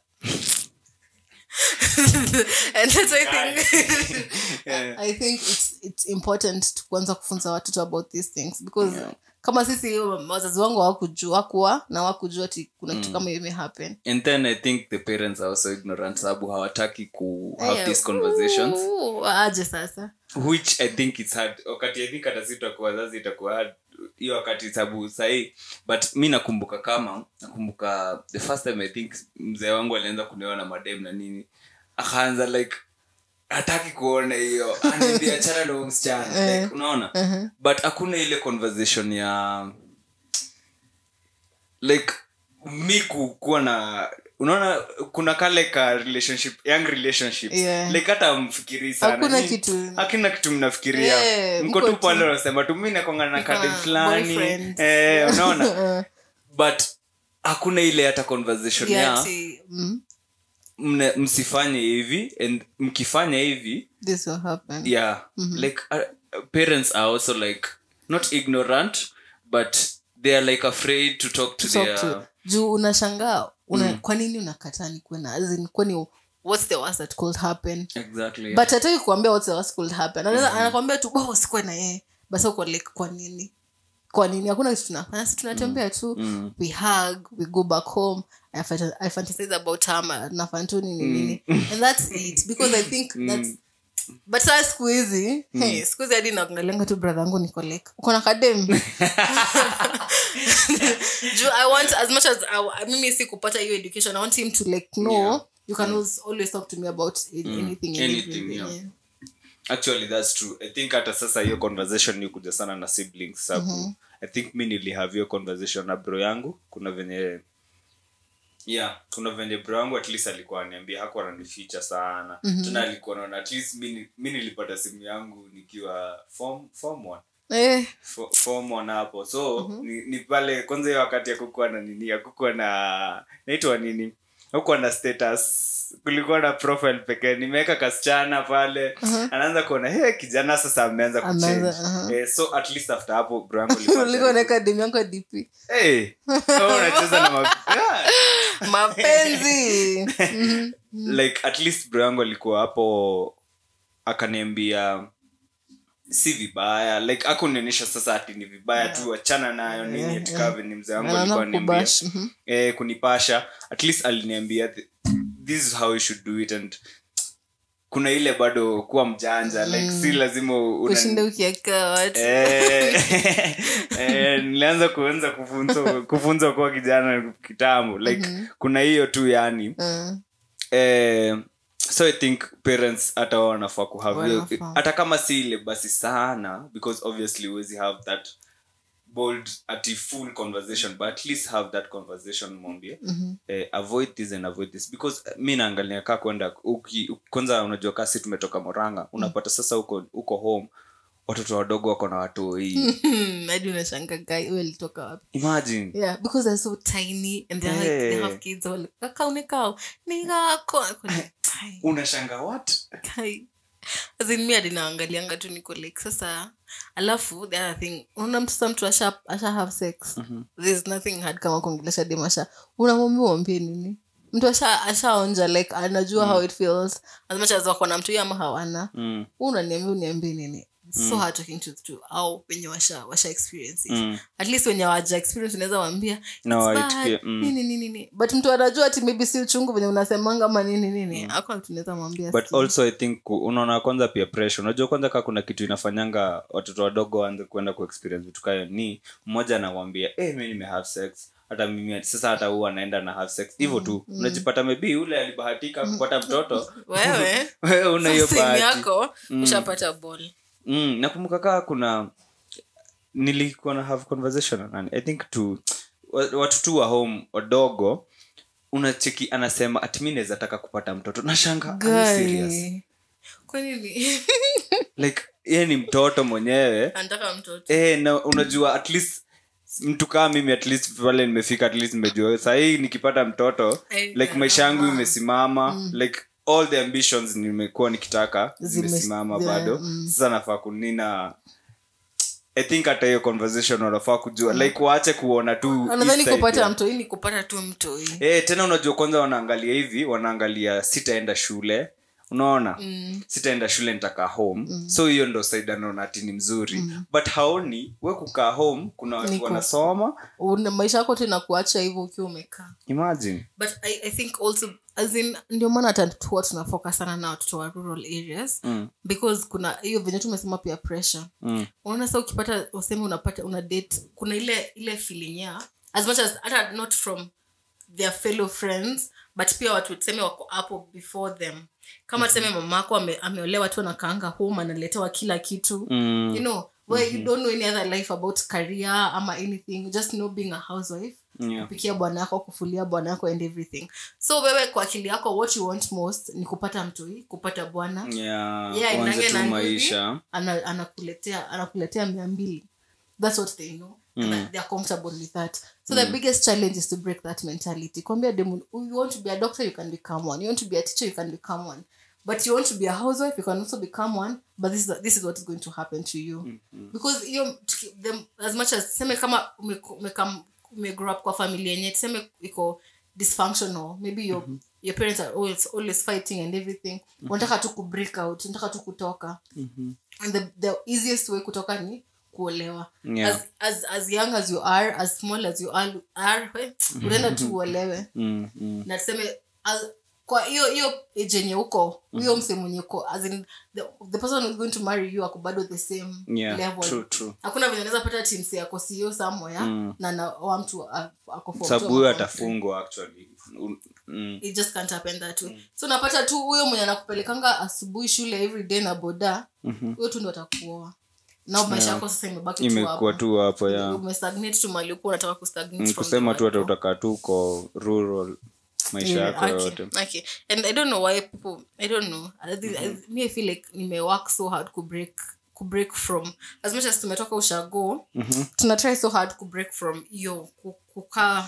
And that's I think yeah. I think it's it's important to kwanza kufunza watoto about these things because yeah. kama sisi wazazi wangu hawakujua kuwa na hawakujua ati kuna kitu mm. kama hiyo happen. And then I think the parents are also ignorant sababu hawataki ku have yeah. these conversations. Ooh, aje sasa. Which I think it's hard. Wakati I think hata sisi tutakuwa wazazi itakuwa hard hiyo wakati sababu sahi, but mimi nakumbuka kama nakumbuka the first time I think mzee wangu alianza kunioa na madem na nini akaanza like hataki kuona hiyo aniambia achana na msichana like unaona uh-huh. But hakuna ile conversation ya like miku kuwa na unaona kuna kale ka relationship young relationships yeah. Like hata mfikiri sana hakuna kitu hakuna kitu mnafikiria yeah, mko tu pale unasema tu mimi nakongana na kadem fulani eh unaona but hakuna ile hata conversation yeah, ya mm. Mne, msifanye hivi and mkifanya hivi this will happen yeah mm-hmm. Like uh, parents are also like not ignorant but they are like afraid to talk to, to their talk to. Juu unashangaa una mm. kwa nini unakataa ni kwenda as in kwani what's the worst that could happen exactly yeah. But hataki kuambia what's the worst could happen mm-hmm. Anakuambia tu oh sikwe na yeye basi uko like kwa nini kwa nini hakuna kitu tunafanya sisi tunatembea tu mm. We hug we go back home I, fant- I fantasize about Tama na fantuni nini mm. And that's it because I think mm. that's but sasa siku hizi mm. Hey siku hizi hadi naangalia tu brother wangu niko like uko na kadem I want as much as I, mimi si kupata hiyo education I want him to like know yeah. You can mm. always talk to me about mm. anything anything yeah. Yeah. Actually that's true. I think hata sasa hiyo conversation ni kuja sana na siblings sababu mm-hmm. I think mimi nili have hiyo conversation na bro yangu kuna venye yeah kuna venye bro yangu at least alikuwa ananiambia hakuwa ananificha sana mm-hmm. Tena alikuwa anaona at least mimi mimi nilipata simu yangu nikiwa form form one eh For, form one hapo so mm-hmm. ni, ni pale kwanza hiyo wakati ya kukuwa na nini ya kukuwa na naitwa nini huko na status kulikuwa na profile pekee nimeweka kasichana pale uh-huh. Anaanza kuona hey kijana sasa ameanza kuchange uh-huh. Eh so at least after hapo bro yangu ulikuwa na academy yangu D P eh oh unacheza na ma- mapenzi like at least bro yangu alikuwa hapo akaniambia si vibaya like akunionyesha sasa ati ni vibaya yeah. tu achana nayo nini yeah, ati Kevin ni mzee wangu alikuwa ananiambia eh kunipasha at least aliniambia this is how you should do it and kuna ile bado kuwa mjanja mm. like si lazima ushinde ukiaka watu eh eh nilianza kuanza kufunza kufunza kwa kijana kitambo like mm-hmm. kuna hiyo tu yani mm. eh so I think parents hata wanafaa ku have hata kama si ile basi sana because obviously we have that bold at full conversation but at least have that conversation mwambie mm-hmm. eh, avoid this and avoid this because uh, mimi naangalia kaa kwenda kwanza unajua kasi tumetoka Moranga unapata sasa uko uko home watoto wadogo wako na watu hii hadi unashanga guy wewe ulitoka wapi imagine yeah because they're so tiny and they're hey. like they have kids all kaka unekao ningako unashanga what kai azin mimi adinaangalianga tu niko like sasa alafu the other thing unaona mtu mtu asha asha have sex mm-hmm. there's nothing hard kama kuongelesha demasha unamwambia mwambie nini mtu asha ashaonja like anajua mm. how it feels as much as wako na mtu ama hawana mm. unaniambia uniambie nini mm. so hard talking to to au wenye washa washa experience it. Mm. At least wenye waja experience unaweza waambia no it mm. nini nini nini but mtu anajua ati maybe si uchungu venye unasemanga ama nini nini mm. hapo tunaweza mwambia but still. Also I think unaona kwanza pia pressure unajua kwanza kama kuna kitu inafanyanga watoto wadogo waanze kwenda ku experience vitu kaya ni mmoja anawaambia eh mimi nime have sex hata mimi sasa hata huwa anaenda na have sex hivyo tu mm. unajipata maybe yule alibahatika kupata mtoto wewe wewe una hiyo bahati yako mm. ushapata ball mm nakumbuka kama kuna nilikuwa na have conversation nani I think to watu tu wa home wadogo unacheki anasema ati mimi naweza taka kupata mtoto na shanga serious kwa nini like yeye ni mtoto mwenyewe anataka mtoto eh na unajua at least mtu kama mimi at least wale nimefika at least nimejua sasa hii nikipata mtoto I, like maisha yangu imesimama mm. like all the ambitions nimekuwa nikitaka zimesimama bado mm. sasa nafaa kunina I think hata hiyo conversation wanafaa kujua mm. like waache kuona tu nadhani kupata mtu hii ni kupata tu mtu hii eh tena unajua kwanza wanaangalia hivi wanaangalia sitaenda shule unaona mm. sitaenda shule nitaka home mm. so hiyo ndo side anaona ati ni mzuri mm. but haoni wewe kukaa home kuna watu wanasoma una maisha yako tena kuacha hivyo ukiwa umekaa imagine but I, I think also as in ndio maana hata tu tuna focus sana na watoto wa rural areas mm. because kuna hiyo venye tumesema pia pressure mm. unaona sasa ukipata useme unapata una date kuna ile ile feeling ya as much as hata not from their fellow friends but pia watu tuseme wako hapo before them kama tuseme mm-hmm. mamako ame, ameolewa tu na kaanga home analetewa kila kitu mm. you know where mm-hmm. you don't know any other life about career ama anything just know being a housewife yeah. kupikia bwana yako kufulia bwana yako and everything so wewe kwa akili yako what you want most ni kupata mtoi kupata bwana yeah yeah inange na maisha ana anakuletea anakuletea mia mbili that's what they know mm. and they are comfortable with that so mm. the biggest challenge is to break that mentality kwambia demu you want to be a doctor you can become one you want to be a teacher you can become one but you want to be a housewife you can also become one but this is this is what is going to happen to you mm-hmm. because you them as much as sema kama umekam ume grow up kwa familia yenye sema iko dysfunctional maybe your mm-hmm. your parents are always always fighting and everything mm-hmm. wanataka tu ku break out wanataka tu kutoka mm-hmm. and the the easiest way kutoka ni kuolewa yeah. as as as young as you are as small as you are are mm-hmm. unaenda tu uolewe mm-hmm. na tuseme kwa hiyo hiyo ejenye uko hiyo msemo nyeko as in the, the person who is going to marry you akubado the same yeah, level true, true. Hakuna vile unaweza pata teams yako sio somewhere mm. na na wa mtu ako for sababu atafungwa actually mm. it just can't happen that way mm. so napata tu huyo mwenye anakupelekanga asubuhi shule every day na boda huyo mm-hmm. tu ndo atakuoa na maisha yako sasa imebaki tu hapo imekuwa tu hapo ya umestagnate tu mali uko unataka kustagnate mm, kusema tu hata utakaa tu uko rural maisha yako yeah, yote okay. okay and I don't know why people I don't know I, mm-hmm. I, me I feel like nime work so hard to break to break from as much as tumetoka ushago mm-hmm. tuna try so hard to break from hiyo kukaa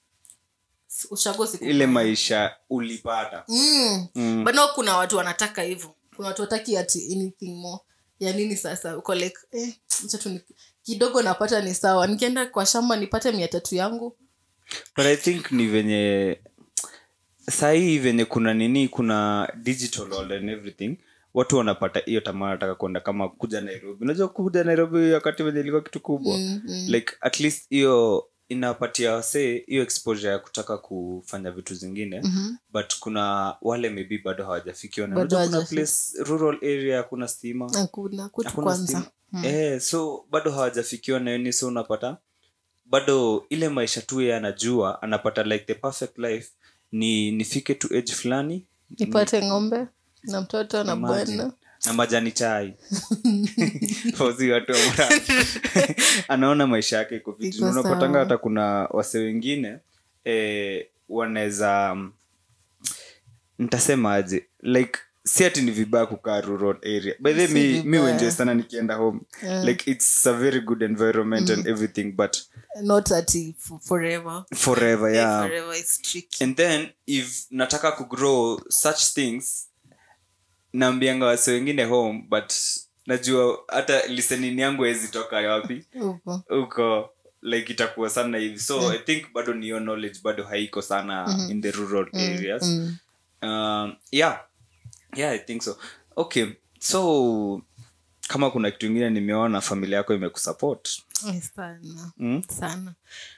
ushago siku ile maisha ulipata mm. mm. but no kuna watu wanataka hivyo kuna watu wataki ati anything more ya nini sasa uko like eh mtoto ni kidogo napata ni sawa nikienda kwa shamba nipate mia tatu yangu but I think ni venye sahi venye kuna nini kuna digital world and everything watu wanapata hiyo tamaa nataka kwenda kama kuja Nairobi. Unajua kuja Nairobi wakati wenye ilikuwa kitu kubwa. Mm, mm. Like at least hiyo inapatia wase hiyo exposure ya kutaka kufanya vitu zingine. Mm-hmm. But kuna wale maybe bado hawajafikiwa. Unajua kuna place rural area kuna stima. Hakuna kutu kwanza. Hmm. Eh, so bado hawajafikiwa na yoni, so unapata bado ile maisha tu yeye anajua anapata like the perfect life ni nifike to age fulani nipate ni, ng'ombe na mtoto na bwana na majani chai. Fozi watu wa anaona maisha yake iko vipi. Unapatanga hata kuna wase wengine eh wanaweza nitasema aje like si ati ni vibaya kukaa rural area. By the way mi enjoy sana nikienda home. Yeah. Like it's a very good environment mm-hmm. and everything but not at forever. Forever, yeah. Forever is tricky. And then if nataka ku grow such things naambianga wase wengine home but najua hata listening yangu haiwezi toka wapi. Uko. Uko like itakuwa sana hivi. So yeah. I think bado ni your knowledge bado haiko sana mm-hmm. in the rural mm-hmm. areas. Mm-hmm. Um yeah. Yeah, I think so. Okay. So kama kuna kitu kingine nimeona familia yako imekusupport. Sana. Mm? Sana.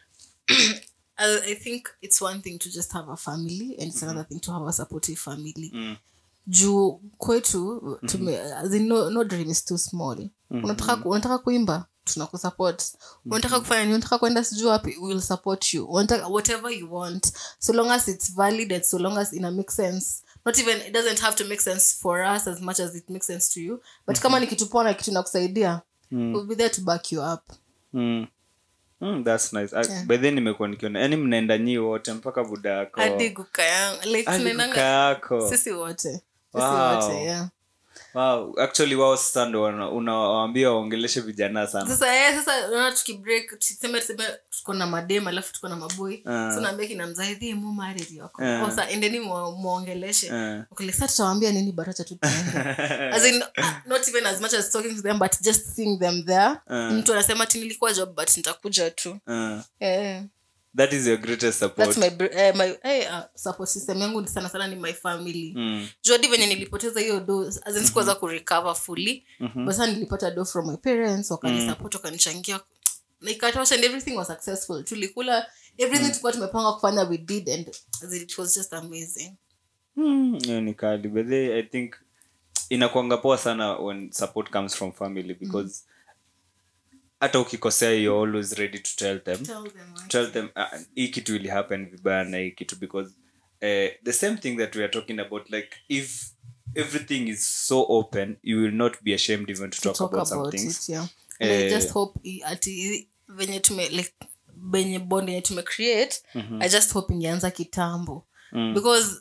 I think it's one thing to just have a family and it's mm-hmm. another thing to have a supportive family. Mm. Juu kwetu tume mm-hmm. as in no, no dream is too small. Mm-hmm. Unataka unataka kuimba tunakusupport. Mm-hmm. Unataka kufanya nini? Unataka kwenda sijui wapi, we will support you. Unataka whatever you want so long as it's valid and so long as it makes sense. Not even it doesn't have to make sense for us as much as it makes sense to you. But mm-hmm. kama ni kitu poa na kitu nakusaidia, mm. we'll be there to back you up. Mm. Mm, that's nice. Yeah. By then nimekuwa nikiona yani mnaenda nyi wote mpaka buda yako. Hadi guka yangu. Like tunaenda sisi wote. Sisi wow. wote, yeah. Wow, actually wao sasa ndo unawaambia waongeleshe vijana sana. Sasa eh sasa unaona tukibreak tuseme tuseme tuko na madem alafu tuko na maboy. Uh. So naambia kina mzaidhi mu married yako. Uh. Sasa endeni muongeleshe. Uh. Okay, sasa tutawaambia nini baracha tu tunaenda. As in not even as much as talking to them but just seeing them there. Uh. Mtu anasema ati nilikuwa job but nitakuja tu. Uh. Eh. That is your greatest support. That's my uh, my uh, uh, support system yangu ni sana sana ni my family. Mm. Jodi venye nilipoteza hiyo do as in sikuweza ku recover fully. Mm-hmm. But sasa nilipata do from my parents wakani mm. support wakanichangia. Like I and everything was successful. Tulikula everything mm. tulikuwa tumepanga kufanya we did and it was just amazing. Mm, yeah, ni kali. But they, I think inakuanga poa sana when support comes from family because mm. hata ukikosea you're always ready to tell them tell them, right? tell them uh, hii kitu will happen vibaya na hii kitu because uh, the same thing that we are talking about like if everything is so open you will not be ashamed even to, to talk, talk about, about some things it, yeah. And uh, I just hope ati venye tume like venye bond yenye tume create mm-hmm. I just hope ingeanza kitambo mm. because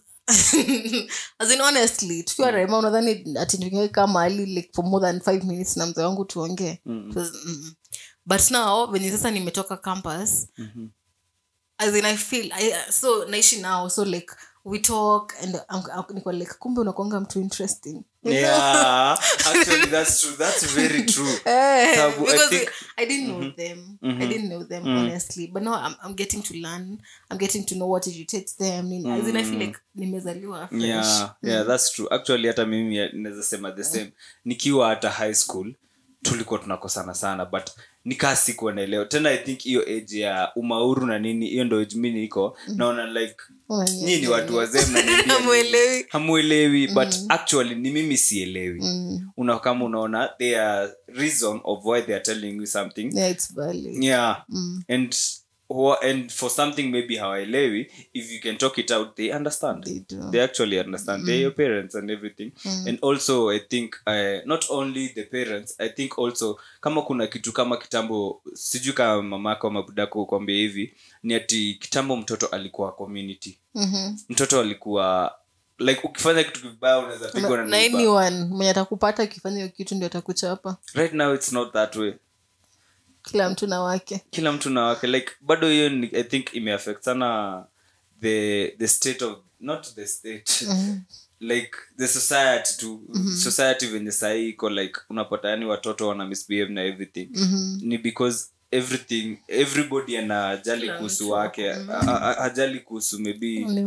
as in honestly tukiwa mm. Raima unadhani ati tungeka mahali like for more than five minutes na mzee wangu tuongee mm. mm. But now when sasa nimetoka campus mm-hmm. as in I feel I, so naishi now so like we talk and niko like kumbe unakuanga mtu interesting yeah actually that's true that's very true uh, because I, think, I didn't know mm-hmm. them mm-hmm. I didn't know them mm-hmm. honestly but now I'm I'm getting to learn I'm getting to know what irritates them mm-hmm. as in I feel like nimezaliwa fresh yeah yeah mm. That's true actually hata mimi naweza sema the same nikiwa hata high school tulikuwa tunakosana sana but nikaa sikuwa naelewa tena I think hiyo age ya umauru na nini hiyo ndio age mimi niko mm. naona like oh, yeah, nyinyi yeah, watu yeah. wazee mnaniambia hamuelewi hamuelewi but mm. actually ni mimi sielewi mm. una kama unaona there are reason of why they are telling you something yeah it's valid yeah mm. and and for something maybe hawaelewi if you can talk it out they understand they, do. They actually understand mm. they're your parents and everything mm. and also I think uh, not only the parents I think also kama kuna kitu kama kitambo sijui kama mamako ama budako kwambia hivi ni ati kitambo mtoto alikuwa community mm-hmm. mtoto alikuwa like ukifanya kitu kibaya unaweza pigwa na na anyone mwenye atakupata ukifanya hiyo kitu ndio atakuchapa right now it's not that way kila mtu na wake kila mtu na wake like bado hiyo I think ime affect sana the the state of not the state mm-hmm. like the society to mm-hmm. society when sai iko like unapata yani watoto wana misbehave na everything mm-hmm. ni because everything everybody anajali kuhusu wake mm-hmm. hajali kuhusu maybe only one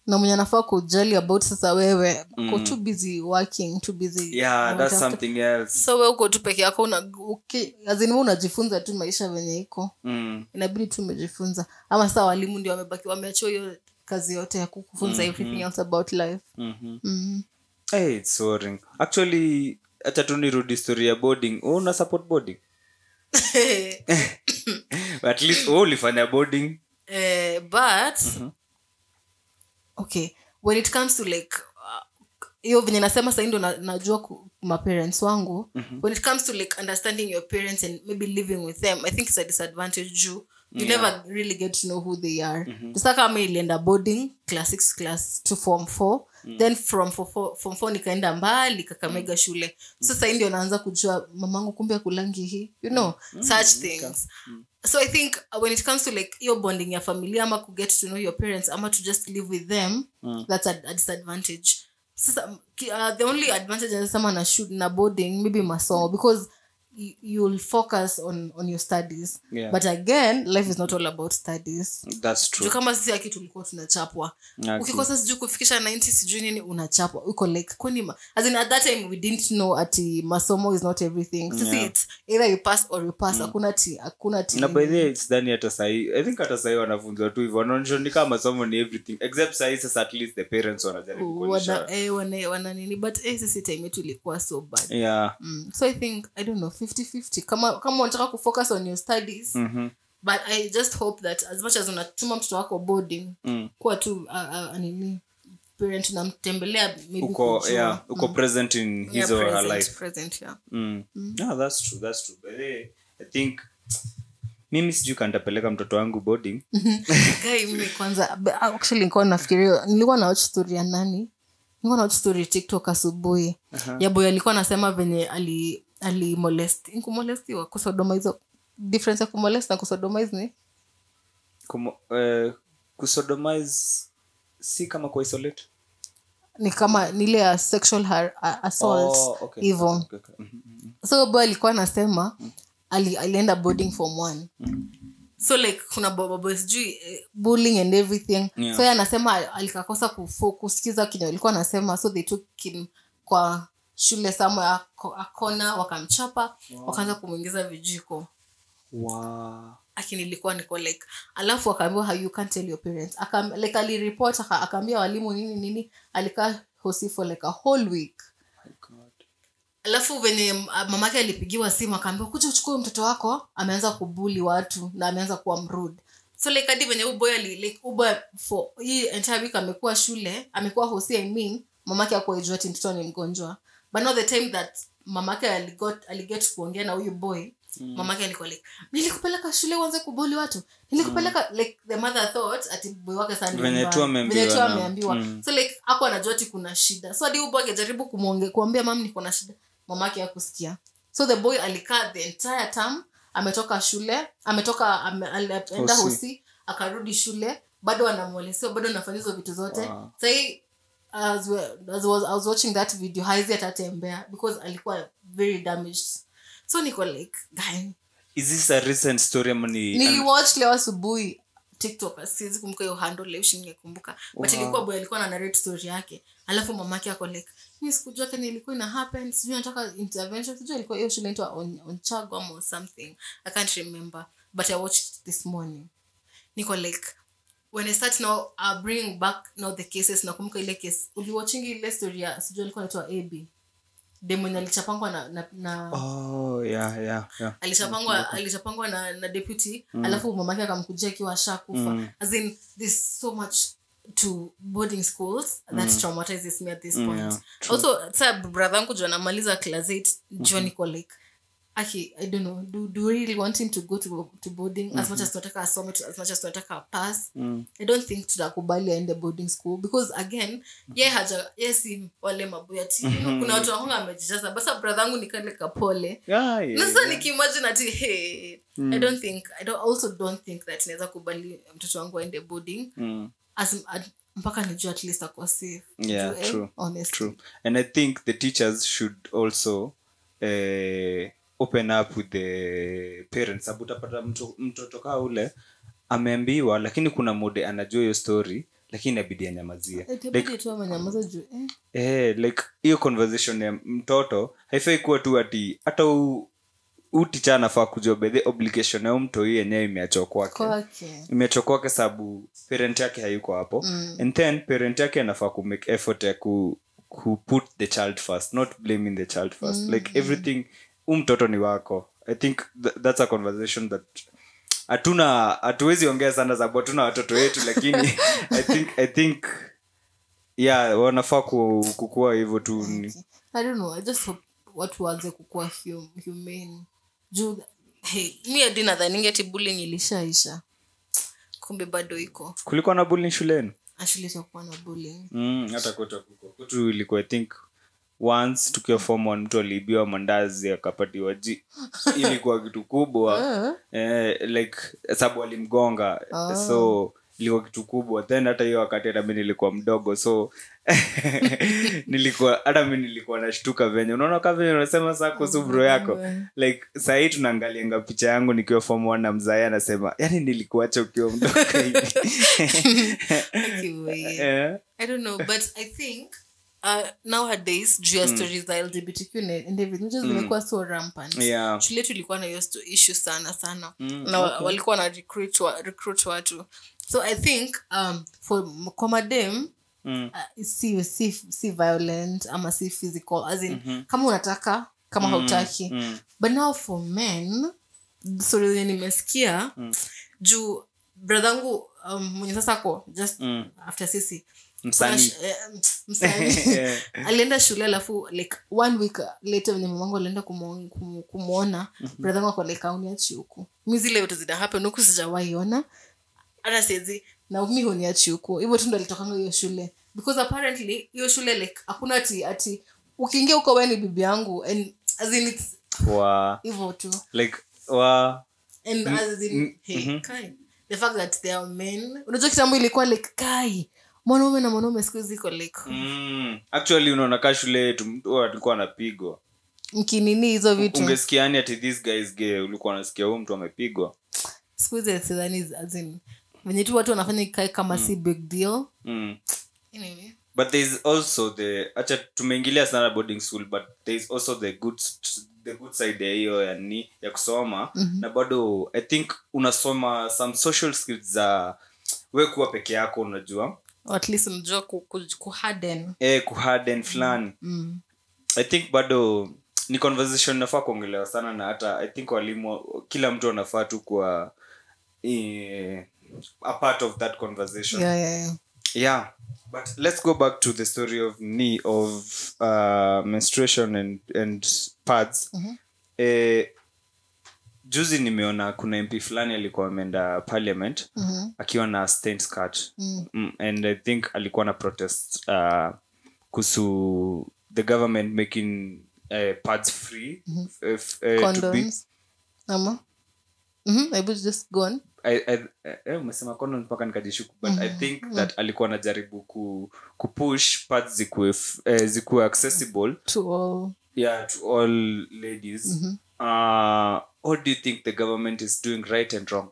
na mwenye anafaa kujali about sasa wewe mm. uko too busy working too busy yeah that's something else so wewe uko tu peke yako una okay azini unajifunza tu maisha venye iko mm. inabidi tu umejifunza ama sasa walimu ndio wamebaki wameacha hiyo kazi yote ya kukufunza mm-hmm. everything else about life mm-hmm. Mm-hmm. Hey, it's boring actually acha tu nirudi story ya boarding oh, una support boarding at least oh ulifanya boarding uh, but mm-hmm. okay when it comes to like hiyo uh, venye nasema sasa ndio na, najua ma parents wangu mm-hmm. when it comes to like understanding your parents and maybe living with them I think it's a disadvantage you you yeah. never really get to know who they are mm-hmm. sasa kama ilienda boarding class six class to form four mm. then from form four nikaenda mbali Kakamega mm. shule sasa ndio naanza kujua mamangu kumbe akulangi hii you know mm. such mm. things mm. so I think when it comes to like your bonding ya familia ama ku get to know your parents ama to just live with them mm. that's a, a disadvantage sasa uh, the only advantage is someone na shoot na boarding maybe masomo because you'll focus on on your studies yeah. but again life is not all about studies that's true kama sisi yake tulikuwa tunachapwa okay. ukikosa sijui kufikisha ninety sijui nini unachapwa uko like kwani as in at that time we didn't know ati masomo is not everything sisi yeah. it's either you pass or you pass hakuna mm. ti hakuna ti na by the way it's done hata sahi I think hata sahi wanafunzwa tu hivyo wanaonyesha ni kama masomo ni everything except sahi sasa at least the parents wanajaribu kuonyesha wana eh wana, wana nini but eh sisi time yetu ilikuwa so bad yeah mm. so I think I don't know fifty fifty kama kama unataka kufocus on your studies mm-hmm. but I just hope that as much as unatuma mtoto wako boarding mm. kwa tu uh, uh, nini parent unamtembelea maybe uko kujua. yeah uko mm. present in his yeah, or present, her life present yeah mm. Mm. yeah that's true that's true but hey, I think mimi sijui kantapeleka mtoto wangu boarding guy mimi kwanza actually nilikuwa nafikiria nilikuwa na watch story ya nani nilikuwa na watch story TikTok asubuhi uh-huh. ya boy alikuwa anasema venye ali ali molest inkumolestiwa kusodomize difference ya kumolest na kusodomize ni Kumo, uh, kusodomize si kama ku isolate ni kama nile ya sexual har, uh, assault oh, okay. hivyo okay, okay. Mm-hmm. so boy alikuwa anasema mm-hmm. ali alienda boarding form one mm-hmm. so like kuna boys juu uh, bullying and everything yeah. so yeye anasema alikakosa kusikiza kinyo alikuwa anasema so they took him kwa shule somewhere akona wakamchapa wow. wakaanza kumuingiza vijiko wow lakini ilikuwa niko like alafu akaambiwa how you can't tell your parents akam like ali report akaambia walimu nini nini alikaa hosi for like a whole week my god alafu venye mamake alipigiwa simu akaambiwa kuja uchukue mtoto wako ameanza kubuli watu na ameanza kuwa mrude so like hadi venye uboy ali like uboy for hii entire week amekuwa shule amekuwa hosi I mean mamake hakuijua ati mtoto ni mgonjwa but not the time that mamake aligot aliget kuongea na huyu boy mm. mamake alikuwa like nilikupeleka shule uanze kubuli watu nilikupeleka mm. like the mother thought ati boy wake sana venye tu ameambiwa ameambiwa mm. so like hapo anajua ati kuna shida so hadi huyu boy akijaribu kumuongea kuambia mama niko na shida mamake hakusikia so the boy alikaa the entire term ametoka shule ametoka ameenda hosi akarudi shule bado anamwelezea bado anafanya hizo vitu zote wow. Sai as well, as was I was watching that video haizi atatembea because alikuwa very damaged so niko like guy is this a recent story amani ni watch leo asubuhi TikTok siwezi kumbuka hiyo handle leo ningekumbuka wow. but ilikuwa boy alikuwa na narrate story yake alafu mamake yako like mimi sikujua kama ilikuwa ina happen sijui nataka intervention sijui ilikuwa hiyo shule inaitwa on, on Chago or something I can't remember but I watched this morning niko like when I start now uh, bring back now the cases na kumbuka ile case uli watching ile story ya sijui alikuwa anaitwa A B demon alichapangwa na, na na oh yeah yeah yeah alichapangwa yeah. alichapangwa na na deputy mm. alafu mamake akamkujia akiwa shakufa mm. as in there's so much to boarding schools that mm. traumatizes me at this point mm, yeah, also sa brother wangu jana maliza class eight John mm-hmm. like Aki, I don't know, do do we really want him to go to to boarding mm-hmm. as much as tunataka asome as much as tunataka pass mm. I don't think tutakubali aende boarding school because again mm-hmm. yeye haja yes wale mabuya ti mm-hmm. you know, kuna watu wangu amejijaza basa brother wangu nikale kapole yeah, yeah, nasa yeah. nikimagine ati hey mm. I don't think I don't also don't think that naweza kubali mtoto wangu aende boarding mm. as ad, mpaka nijue at least ako safe yeah Jue, true honestly. True and I think the teachers should also uh, open up with the parents sababu utapata mtoto kaa ule ameambiwa lakini kuna mode anajua hiyo story lakini inabidi anyamazie like tu amenyamaza juu eh eh like hiyo conversation ya mtoto haifai kuwa tu ati hata uticha anafaa kujua the obligation ya mtu hii yenyewe imeachwa kwake imeachwa kwake sababu parent yake hayuko hapo mm. and then parent yake anafaa ku make effort ya ku, ku put the child first, not blaming the child first mm. like everything mtoto ni wako. I think th- that's a conversation that hatuna hatuwezi ongea sana sababu hatuna watoto wetu lakini I think I think yeah wanafaa ku, kukua hivyo tu. Okay. I don't know, I just hope watu waanze kukua hum, humane juu hey mimi hadi nadhani ati bullying ilishaisha kumbe bado iko. Kulikuwa na bullying shuleni? Actually kulikuwa na bullying mm hata kwetu kuko kwetu ilikuwa I think once tukiwa form one mtu aliibiwa mandazi akapatiwa ji ilikuwa kitu kubwa eh like sababu alimgonga oh. so ilikuwa kitu kubwa then hata hiyo wakati hata mimi nilikuwa mdogo so nilikuwa hata mimi nilikuwa nashtuka venye unaona kama venye unasema saa kuhusu bro yako like saa hii tunaangalianga picha yangu nikiwa form one na mzae anasema yani nilikuacha ukiwa mdogo hivi. yeah. I don't know but I think Uh, nowadays juu ya stories za L G B T Q and everything just zimekuwa so rampant. Yeah. Shule tulikuwa na hiyo issue sana sana mm, na okay. walikuwa na recruit wa, recruit watu so I think um for kwa madem mm. uh, si si si violent ama si physical as in mm-hmm. kama unataka kama mm, hautaki mm. but now for men sorry nimesikia mm. juu brothangu um, mwenye sasa ko just mm. after sisi msanii msanii alienda shule alafu like one week later when mamangu alienda kumuona brother wangu like auniachi huko mimi zile yote zina happen huko sijawahi ona ana sezi na mimi huniachi huko hivyo tu ndo alitokanga hiyo shule because apparently hiyo shule like hakuna ati ati ukiingia huko wewe ni bibi yangu and as in it's wa hivyo tu like wa and as in hey mm-hmm. kind the fact that they are men unajua kitambo ilikuwa like kai mwanaume na mwanaume siku ziko like mm. actually unaona ka shule yetu mtu alikuwa anapigwa mkinini hizo vitu ungesikia yani ati this guy is gay ulikuwa unasikia huyu mtu amepigwa siku hizo sidhani as in wenye tu watu wanafanya kai kama mm. si big deal mm. anyway but there is also the acha tumeingilia sana boarding school but there is also the good the good side ya hiyo yani ya kusoma mm-hmm. na bado I think unasoma some social skills za wewe kuwa peke yako unajua at least unajua ku, ku, ku harden eh ku harden fulani mm. I think bado ni conversation nafaa kuongelewa sana na hata I think walimu kila mtu anafaa tu kwa eh, a part of that conversation yeah yeah yeah yeah but let's go back to the story of me of uh, menstruation and and pads mm-hmm. eh juzi nimeona kuna M P fulani alikuwa ameenda parliament mm-hmm. akiwa na stained skirt mm. mm, and I think alikuwa na protest uh, kuhusu the government making uh, pads free mm-hmm. if, uh, condoms ama mhm I would just go on I I eh umesema condoms mpaka nikajishuku but mm-hmm. I think mm-hmm. that alikuwa anajaribu ku ku push pads zikuwe uh, zikuwe accessible to all yeah to all ladies mm-hmm. uh what do you think the government is doing right and wrong?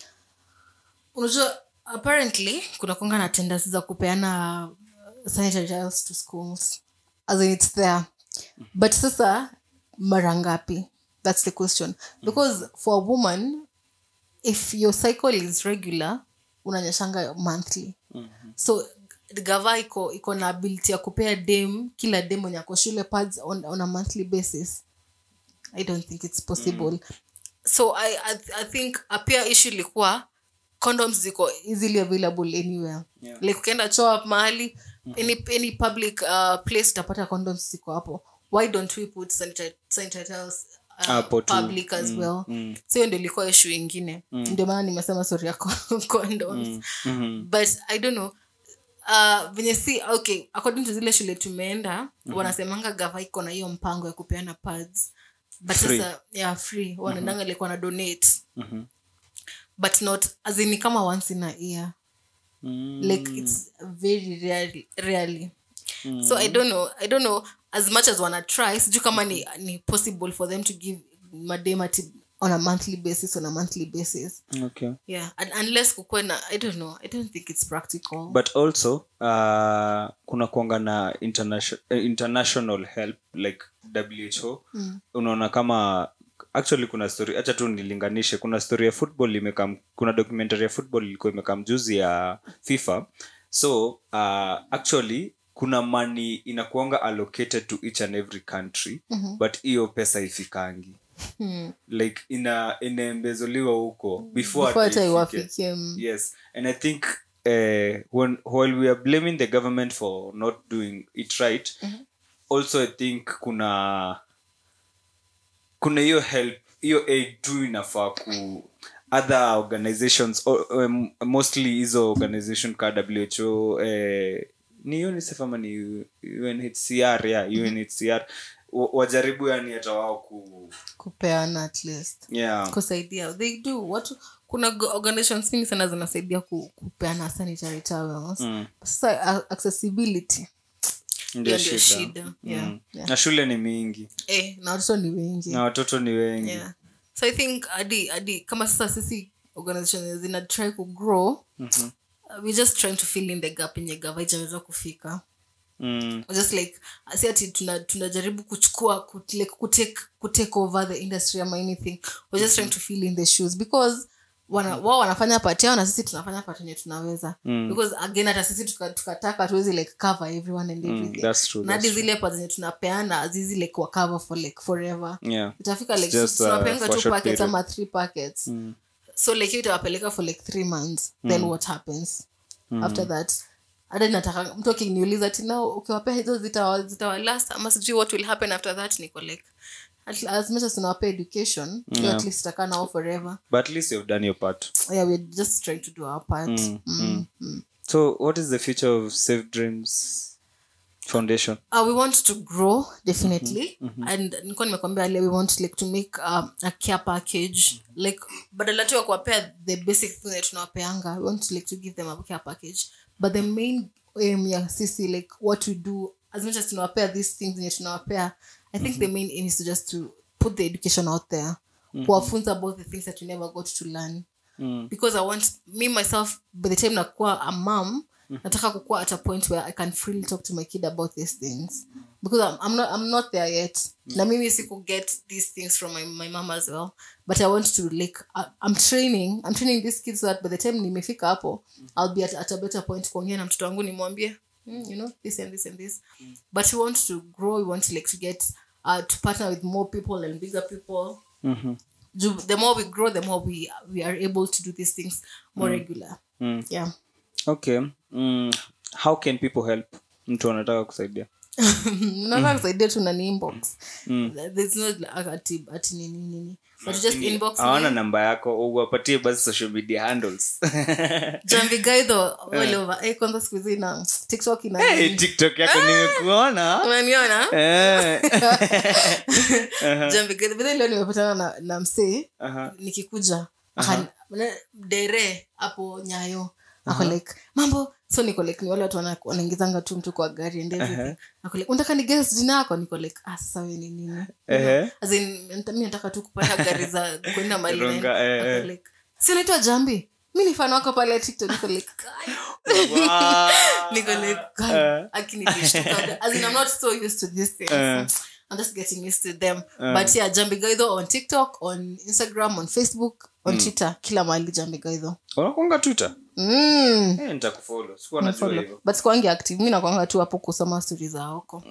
Unajua apparently kuna konga na tendency za kupeana sanitary towels to schools as in it's there but sasa mara ngapi? That's the question because mm-hmm. for a woman if your cycle is regular unanyeshanga monthly mm-hmm. so the gava iko iko na ability ya kupea dem kila dem mwenye ako shule pads on, on a monthly basis. I don't think it's possible. Mm. So I, I I think apia issue ilikuwa condoms ziko easily available anywhere. Yeah. Like ukienda choo mahali mm-hmm. any any public uh, place utapata condoms ziko hapo. Why don't we put sanitary sanitary towels uh, public too. as mm, well? Mm. So hiyo ndio ilikuwa issue nyingine. Mm. Ndio maana nimesema sorry yako condoms. Mm. Mm-hmm. But I don't know uh venye si okay according to zile shule tumeenda mm-hmm. wanasemanga gava iko na hiyo mpango ya kupeana pads but free. Sasa yeah free wanaendanga mm-hmm. like wana donate mm-hmm. but not as in kama once in a year mm. like it's very rarely rarely mm. so I don't know I don't know as much as wanna try sijui kama ni, ni possible for them to give madem ati on a monthly basis on a monthly basis. Okay. Yeah, and unless kukwe na, I don't know, I don't think it's practical. But also uh kuna kuanga na international uh, international help like W H O. Mm. Unaona kama actually kuna story, acha tu nilinganishe, kuna story ya football imekam, kuna documentary ya football ilikuwa imekam juzi ya FIFA. So uh actually kuna money inakuanga allocated to each and every country. Mm-hmm. But hiyo pesa ifikangi. Hmm. Like ina inaembezoliwa huko before before iwafike. Yes, and I think uh, when while we are blaming the government for not doing it right, mm-hmm. also I think kuna kuna hiyo help, hiyo aid tu inafaa ku other organizations or, um, mostly hizo organization ka W H O eh, ni UNICEF ama ni U N H C R ya yeah, U N H C R wajaribu yani hata wao ku kupeana at least. Yeah. Kusaidia. They do. What kuna organizations mingi sana zinasaidia ku, kupeana sanitary towels. Mm. Sasa accessibility ndio shida. Yeah. Mm. Yeah. Na shule ni mingi. Eh, na watoto ni wengi. Na watoto ni wengi. Yeah. So I think adi adi kama sasa sisi organizations zina try to grow. Mhm. Uh, we just trying to fill in the gap in gava ijaweza kufika. Mm. Just like asi ati tuna tunajaribu kuchukua kutake kutake kutake over the industry or anything. We're just trying to fill in the shoes because wana wao wanafanya part yao na sisi tunafanya part yenye tunaweza. Mm. Because again hata sisi tukataka tuka tuwezi like cover everyone and everything. Mm, that's true. Na zile parts zenye tunapeana azizi like wa cover for like forever. Yeah. Itafika like just, tunapeanga uh, two packets ama three packets. Mm. So like you itawapeleka for like three months. Mm. Then what happens? Mm. After that hata nataka mtu akiniuliza ati nao ukiwapea hizo zita zita last ama sijui what will happen after that, niko like as much as tunawapea education, yeah. At least takana nao forever, but at least you've done your part. Yeah, we're just trying to do our part. Mm, mm, mm. Mm. So what is the future of Safe Dreams Foundation? Uh, we want to grow definitely. Mm-hmm. Mm-hmm. And niko nimekwambia earlier, we want like to make um, a care package. Mm-hmm. Like badala tu ya kuwapea the basic thing that tunawapeanga, we want to like to give them a care package. But the main aim ya sisi like what we do, as much as tunawapea these things yenye tunawapea, I think mm-hmm. the main aim is to just to put the education out there. Mm-hmm. Kuwafunza about the things that we never got to learn. Mm. Because I want me myself, by the time nakuwa a mom, nataka kukua at a point where I can freely talk to my kid about these things, because I'm, I'm not I'm not there yet. Mm. Na mimi si could get these things from my, my mom as well, but I want to like I, I'm training I'm training these kids so that by the time nimefika hapo, I'll be at, at a better point kuongea na mtoto wangu nimwambie, mm, you know, this and this and this. Mm. But we want to grow, we want to like to get uh, to partner with more people and bigger people. Mm-hmm. The more we grow, the more we we are able to do these things more mm. regular. Mm. Yeah. Okay. Mm. How can people help? Mtu anataka kusaidia. Nataka kusaidia tu na inbox. Mm. There's no ati ati nini nini. But just inbox. Hawana namba yako, uwapatie basi social media handles. Jambi Gaidho all over. Eh, kwanza siku hizi na TikTok ina. Hey, TikTok yako nimekuona. Unaniona? Eh. Jambi Gaidho bila leo nimepatana na na msee nikikuja. Dere hapo Nyayo. Ako like mambo, so niko like ni wale watu wanaingizanga tu mtu kwa gari and everything. Uh-huh. Ako like unataka ni guess jina yako, niko like ah sasa wewe ni nini? Uh-huh. As in mimi nataka tu kupata gari za kwenda mali. Ako like si unaitwa Jambi, mimi ni fan wako pale TikTok. Niko like wow. Niko like uh, akini dishtuka, as in I'm not so used to these things. Uh, I'm just getting used to them. Uh, but yeah, Jambi Gaidho on TikTok, on Instagram, on Facebook, on mm. Twitter, kila mahali Jambi Gaidho. Unakuanga Twitter? Mm. Eh, nitakufollow. Sikuwa najua hivyo. But sikuangi active. Mimi nakuanga tu hapo kusoma stories za Oko.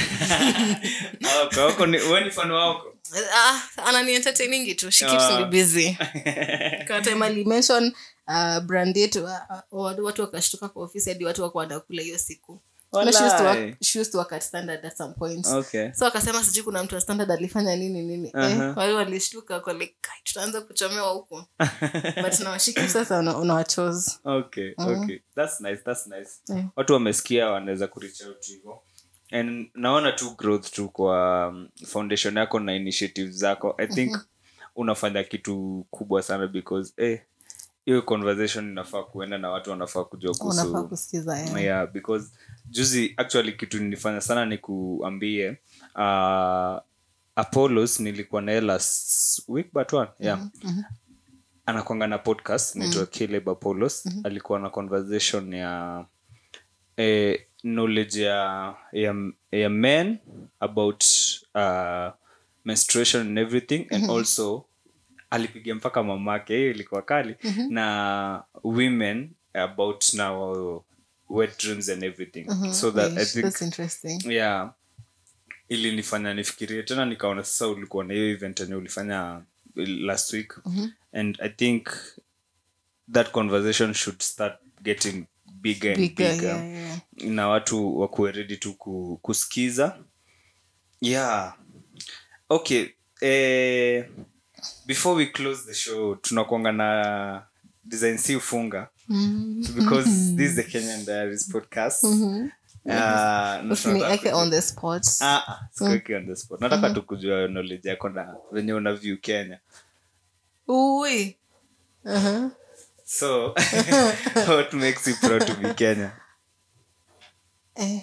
Oko, Oko ni wewe ni fan wa Oko? Ah, anani entertaining tu. She keeps me busy. Kwa time ali mention uh, brand yetu uh, watu wakashtuka kwa ofisi hadi watu wako wanakula hiyo siku. No, she used to work, she used to work at Standard at some point. Okay. So akasema sijui kuna mtu wa Standard alifanya nini nini. Uh-huh. Eh, wale walishtuka kwa like tutaanza kuchomewa huko. But now she keeps us on on our toes. Okay, mm. Okay. That's nice, that's nice. Yeah. Watu wamesikia wanaweza ku reach out hivyo. And naona tu growth tu kwa um, foundation yako na initiatives zako. I think mm-hmm. unafanya kitu kubwa sana because eh hiyo conversation inafaa kuenda na watu wanafaa kujua kuhusu. Wanafaa kusikiza yeah. Yeah, because juzi actually kitu nilifanya sana ni kuambie uh, Apollos nilikuwa na last week but one yeah mm-hmm. anakuanga na podcast inaitwa mm-hmm. Caleb Apollos mm-hmm. alikuwa na conversation ya eh, knowledge ya, ya ya men about uh, menstruation and everything and mm-hmm. also alipigia mpaka mamake hiyo ilikuwa kali mm-hmm. na women about now wet dreams and everything mm-hmm. so that I think that's interesting yeah ilinifanya nifikirie tena nikaona sasa ulikuwa na hiyo event yenye ulifanya last week mm-hmm. and I think that conversation should start getting bigger and bigger, bigger. Yeah, yeah. Na watu wakuwe ready tu kusikiza yeah okay eh before we close the show tunakuanga na design si ufunga mm-hmm. because this is the Kenyan Diaries podcast mm-hmm. uh nataka on the spot ah sikuki on the spot nataka mm-hmm. tukujua knowledge yako na venye una view Kenya ui uh-huh. so what makes you proud to be Kenya eh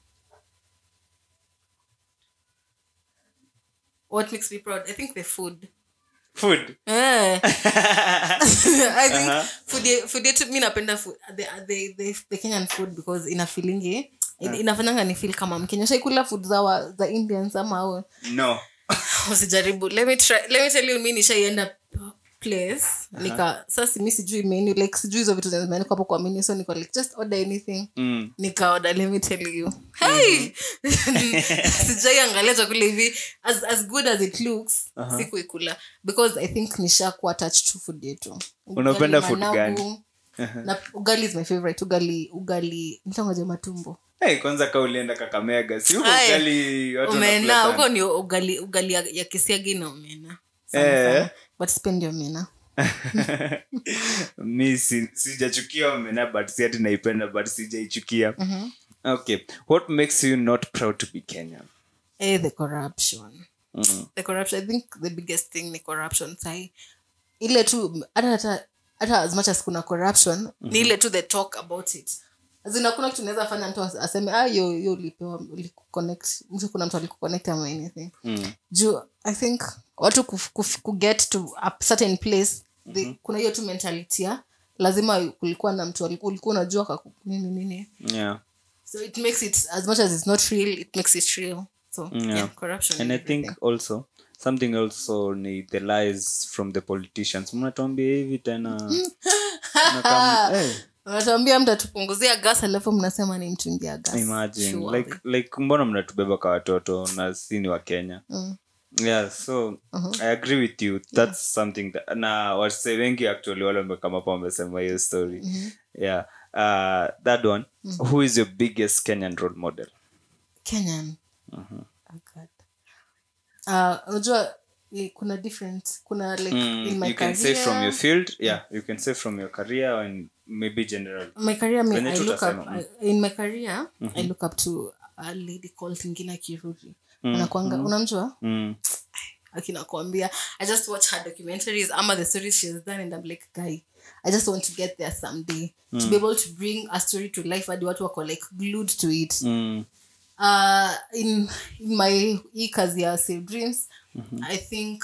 what makes me proud I think the food food eh I think uh-huh. food food yetu mimi napenda food the, the the the Kenyan food because ina feeling in, uh. inafanyanga ni feel kama Mkenya shaikula food za za Indians ama au no usijaribu let me try let me tell you mimi nishaenda place uh-huh. nika sasa mimi sijui menu like sijui hizo vitu zimeandikwa hapo kwa menu so niko like just order anything mm. nika order let me tell you hey sijai angalia chakula hivi as as good as it looks uh-huh. siku ikula because I think nishakuwa attached to food yetu unapenda food gani uh-huh. na ugali is my favorite ugali ugali mtangoje matumbo hey kwanza ka ulienda Kakamega si huko ugali watu wanakula huko ni ugali ugali ya, ya Kisiagi na omena eh but spend your omena mimi si sijachukia omena but si ati naipenda but sijaichukia mhm okay what makes you not proud to be Kenyan eh the corruption mm. the corruption I think the biggest thing ni corruption sai ile tu hata hata hata as much as kuna corruption mm-hmm. ni ile tu the talk about it azina kuna kitu unaweza fanya mtu aseme ah yo yo ulipewa uliconnect mtu kuna mtu alikoconnect ama anything mm. Ju, I think watu ku get to a certain place the, mm-hmm. kuna hiyo tu mentality ya lazima kulikuwa na mtu ulikuwa unajua kwa nini nini yeah so it makes it as much as it's not real it makes it real so yeah, yeah corruption and I think also something also ni the lies from the politicians mnatuambia hivi tena nakam eh unatuambia mtatupunguzia gas alafu mnasema ni mtungia gas imagine sure. like like mbona mnatubeba kwa watoto na si ni wa Kenya mm. yeah so uh-huh. I agree with you that's yeah. something that na wase wengi actually wale wamekama hapo wamesema hiyo story mm-hmm. yeah uh that one mm-hmm. who is your biggest Kenyan role model Kenyan uh-huh. oh god uh unajua kuna different kuna like mm, in my you career can say from your field yeah you can say from your career and maybe general my career me, I look up mm. I, in my career mm-hmm. I look up to a lady called Ngina Kiruri mm. anakuanga unamjua mm. akina kuambia I just watch her documentaries ama the stories she has done and I'm like guy I just want to get there someday mm. to be able to bring a story to life hadi watu wako like glued to it mm. uh in, in my hii kazi ya Save Dreams mm-hmm. I think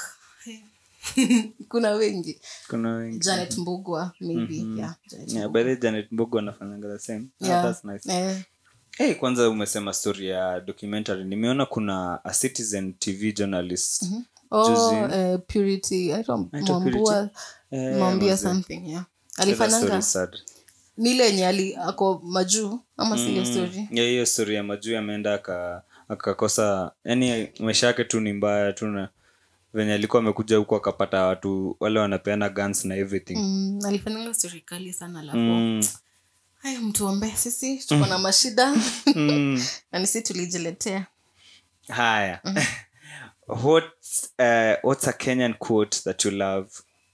kuna wengi kuna wengi Janet Mbugua maybe mm-hmm. yeah Janet yeah but the Janet Mbugua anafanya the same yeah. oh, that's nice eh. Hey kwanza umesema story ya documentary nimeona kuna a Citizen T V journalist mm-hmm. oh uh, Purity I don't Mwambua eh, Mwambia something yeah alifanyanga nile yenye ali ako majuu ama mm, sio story yeah hiyo story ya majuu ameenda aka akakosa yani maisha yake tu ni mbaya tu na venye alikuwa amekuja huko akapata watu wale wanapeana guns na everything mm, alifanyanga story kali sana alafu mm. hayo mtuombe sisi tuko na mashida mm. na nisi tulijiletea haya mm. what uh, what's a Kenyan quote that you love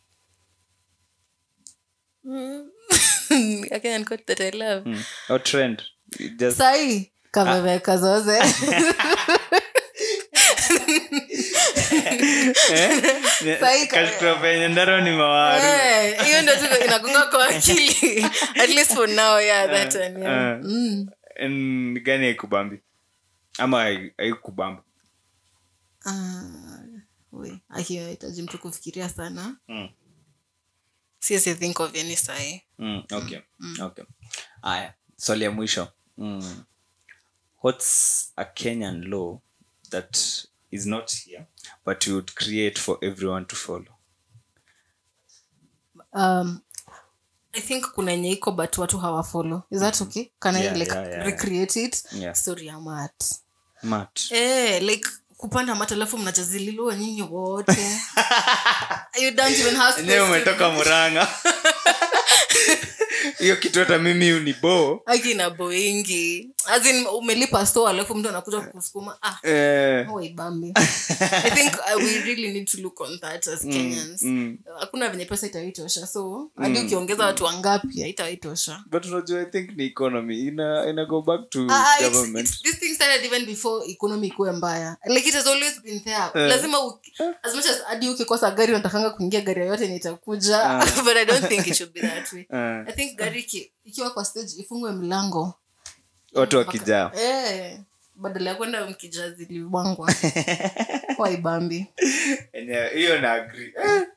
mm. a Kenyan quote that I love mm. or trend just sai kabebe kazoze sai kaltropenya ndaro ni mawaru eh hiyo ndio tu inagonga kwa akili at least for now yeah that one yeah uh, mm and gani ikubambi ama haikubamba uh, we akihitaji mtu kufikiria sana. Mm. Siwezi think of any say. Mm, okay. Mm. Okay. Aya, swali ya mwisho. Mm. What's a Kenyan law that is not here but you would create for everyone to follow? Um I think kuna yenye iko but watu hawafollow. Is that okay? Can Yeah, I like yeah, yeah, recreate it? Yeah. Story ya mat. Mat. Eh, like kupanda mat alafu mnachazililiwa nyinyi wote. You don't even have Leo umetoka Murang'a. Hiyo kitu hata mimi unibo. Akina boingi. As in umelipa store alafu mtu anakuja kukusukuma. Ah. Eh. How ibambi. I think uh, we really need to look on that as Kenyans. Hakuna mm, venye pesa itaitosha. So, hadi mm, ukiongeza watu wangapi haitaitosha. But unajua I think ni economy ina ina go back to uh, government. It's, it's, this thing started even before economy ikuwe mbaya. Like it has always been there. Uh, Lazima u, as much as hadi ukikosa gari unatakanga kuingia gari yote ni itakuja. Uh, but I don't think it should be that way. Uh, I think gari ki, ikiwa kwa stage ifungwe mlango. Watu wakijaa. Eh, badala ya kwenda mkijaa ziliwangwa. Kwa ibambi. Hiyo na agree.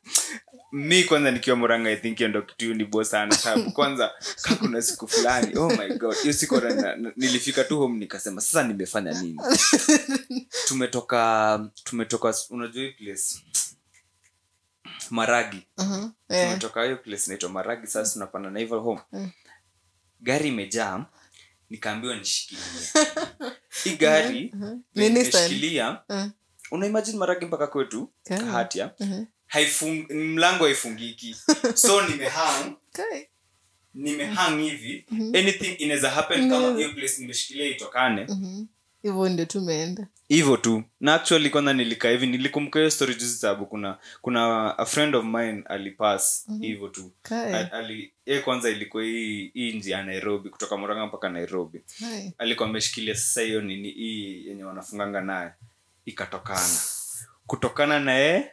Mi kwanza nikiwa Murang'a I think ndo kitu ni boss sana sababu kwanza kama kuna siku fulani oh my god hiyo siku na, nilifika tu home nikasema sasa nimefanya nini. tumetoka tumetoka unajua hii place Maragi. Uh-huh. Yeah. Tumetoka hiyo place inaitwa Maragi sasa tunapanda na hivyo home. Uh-huh. Gari imejaa nikaambiwa nishikilie. Hii gari uh-huh. Nimeshikilia. Uh-huh. Una imagine Maragi mpaka kwetu okay. Kahatia. Uh-huh. Haifung mlango haifungiki. So nimehang. Okay. Nimehang hivi. Mm-hmm. Anything inaweza happen mm-hmm. Kama hiyo place nimeshikilia itokane. Mhm. Hivyo ndio tumeenda. Hivyo tu. Na actually kwanza nilikaa hivi nilikumbuka hiyo story juzi sababu kuna kuna a friend of mine alipass mm-hmm. Hivyo tu. Okay. Ali yeye kwanza ilikuwa hii hii njia ya Nairobi kutoka Murang'a mpaka Nairobi. Hey. Alikuwa ameshikilia sasa hiyo nini hii yenye wanafunganga naye ikatokana. Kutokana na yeye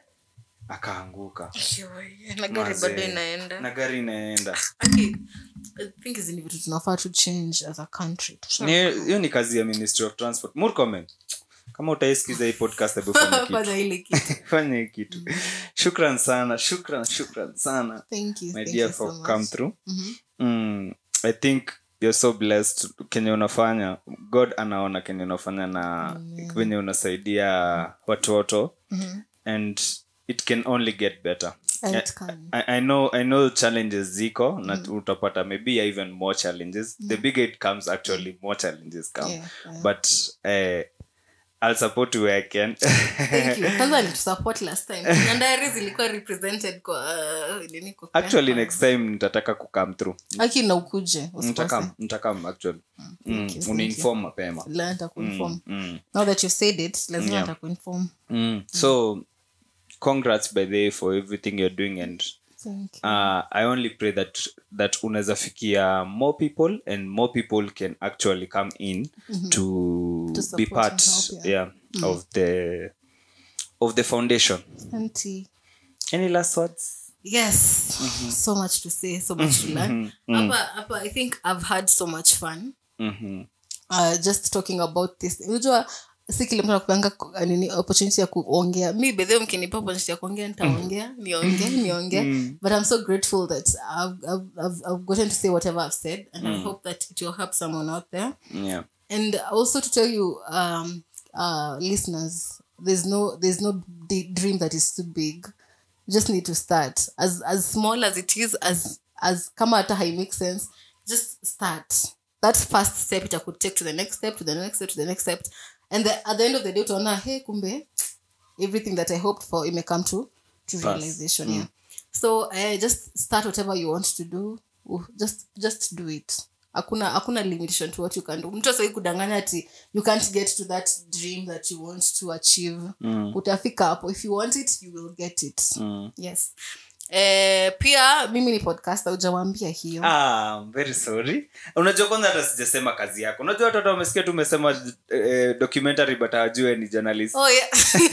akaanguka. Na gari bado inaenda. Na gari inaenda. Okay. I think is ni vitu tunafaa to change as a country. Hiyo ni kazi ya Ministry of Transport. Murkomen. Kama utaisikiza hii podcast hebu fanya kitu. Fanya ile kitu. Fanya kitu. Shukran sana. Shukran, shukran sana. Thank you. My thank dear you for so come much. through. Mm-hmm. Mm, I think you're so blessed kenye unafanya. God anaona kenye unafanya na kenye unasaidia watoto. Mm-hmm. And it can only get better. And it can. I, I know I know challenges ziko mm-hmm. Na utapata maybe even more challenges. Mm-hmm. The bigger it comes actually more challenges come. Yeah, yeah. But uh, I'll support you where I can. Thank you. Kwanza ni support last time. Nandari zilikuwa represented kwa uh, nini kwa actually next time nitataka ku come through. Aki na ukuje. Nitakam nitakam actually. Mm, uninform mapema. La nitakuinform. Mm, mm. Now that you said it, lazima yeah. nitakuinform. Mm. So congrats by the way for everything you're doing and thank you. Uh, I only pray that that unaweza fikia more people and more people can actually come in mm-hmm. to, to be part help, yeah, yeah mm-hmm. of the of the foundation. Auntie. Any last words? Yes. Mm-hmm. So much to say, so much to learn. Mm-hmm. Apa, apa, I think I've had so much fun. Mm-hmm. Uh, just talking about this. Unajua si kile mtu anakupanga nini opportunity ya kuongea. Mi bedhe mkinipa opportunity ya kuongea nitaongea, niongee, niongee. But I'm so grateful that I've, I've, I've, I've gotten to say whatever I've said and mm. I hope that it will help someone out there. Yeah. And also to tell you um uh listeners, there's no there's no d- dream that is too big. You just need to start as as small as it is, as as kama hata hai make sense, just start. That first step it could take to the next step, to the next step, to the next step. And the, at the end of the day, utaona, hey, kumbe, everything that I hoped for, it may come to, to realization. Mm. Yeah. So, uh, just start whatever you want to do. Uh, just just do it. Hakuna, hakuna limitation to what you can do. Mtu asai kudanganya ati, you can't get to that dream that you want to achieve. Mm. Utafika hapo. If you want it, you will get it. Mm. Yes. Eh, pia mimi ni podcaster, hujawaambia hiyo. Ah, I'm very sorry. Unajua kwanza hata sijasema kazi yako. Unajua watoto wamesikia tu umesema eh, documentary but hawajui ni journalist. Oh yeah.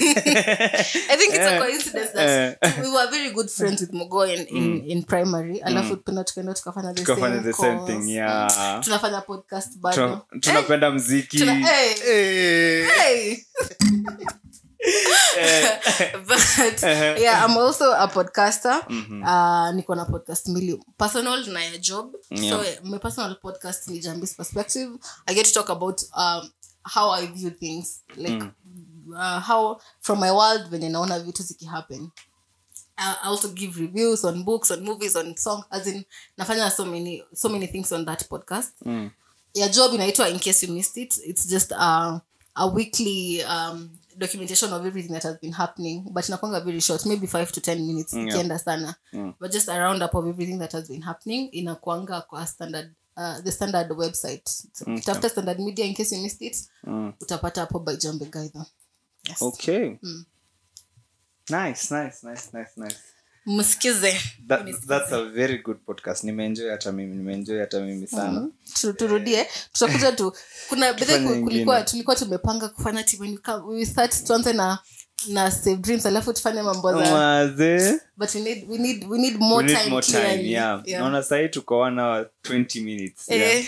I think it's a coincidence that uh, we were very good friends with Mogo in in, mm. in primary. Alafu tupenda tukaenda tukafanya the tukafanya same the same thing. Yeah. Tunafanya podcast bado. Tunapenda muziki. Tuna, hey. Hey. Hey. But yeah, I'm also a podcaster. Mm-hmm. Uh, niko na podcast mbili, personal na ya job. Yeah. So my personal podcast ni Jambi's Perspective. I get to talk about um how I view things, like mm. uh, how from my world when naona vitu ziki happen. I also give reviews on books, on movies, on songs, as in nafanya so many so many things on that podcast. Mm. Ya job inaitwa In Case You Missed It. It's just uh, a weekly um, documentation of everything that has been happening, but inakuanga very short, maybe five to ten minutes ikienda yeah. sana. Mm. But just a roundup of everything that has been happening inakuanga kwa standard uh, the standard website. So okay. After Standard Media, In Case You Missed It, mm. utapata hapo by Jambe Gaitha. Yes. Okay. Mm. Nice, nice, nice, nice, nice. Msikize. That, that's a very good podcast. Nimeenjoy hata mimi, nimeenjoy hata mimi sana. Mm-hmm. Turudie, tutakuja tu. Kuna bidhaa kulikuwa tulikuwa tumepanga kufanya team when you come we start tuanze na na Save Dreams alafu tufanye mambo za. Maze. But we need we need we need more we need time. More time, clearly. Yeah. yeah. Naona sasa tuko one hour twenty minutes. Yeah.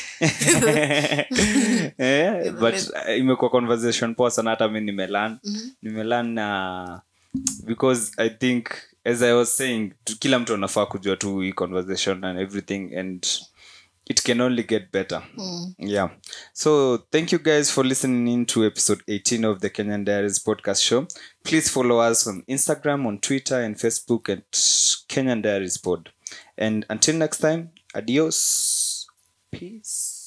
eh, but uh, imekuwa conversation poa sana hata mimi nimelearn. Mm-hmm. Nimelearn na because I think as I was saying kila mtu anafaa kujua tu hii conversation and everything and it can only get better. Mm. Yeah. So thank you guys for listening in to episode eighteen of the Kenyan Diaries podcast show. Please follow us on Instagram, on Twitter and Facebook at Kenyan Diaries Pod. And until next time, adios. Peace.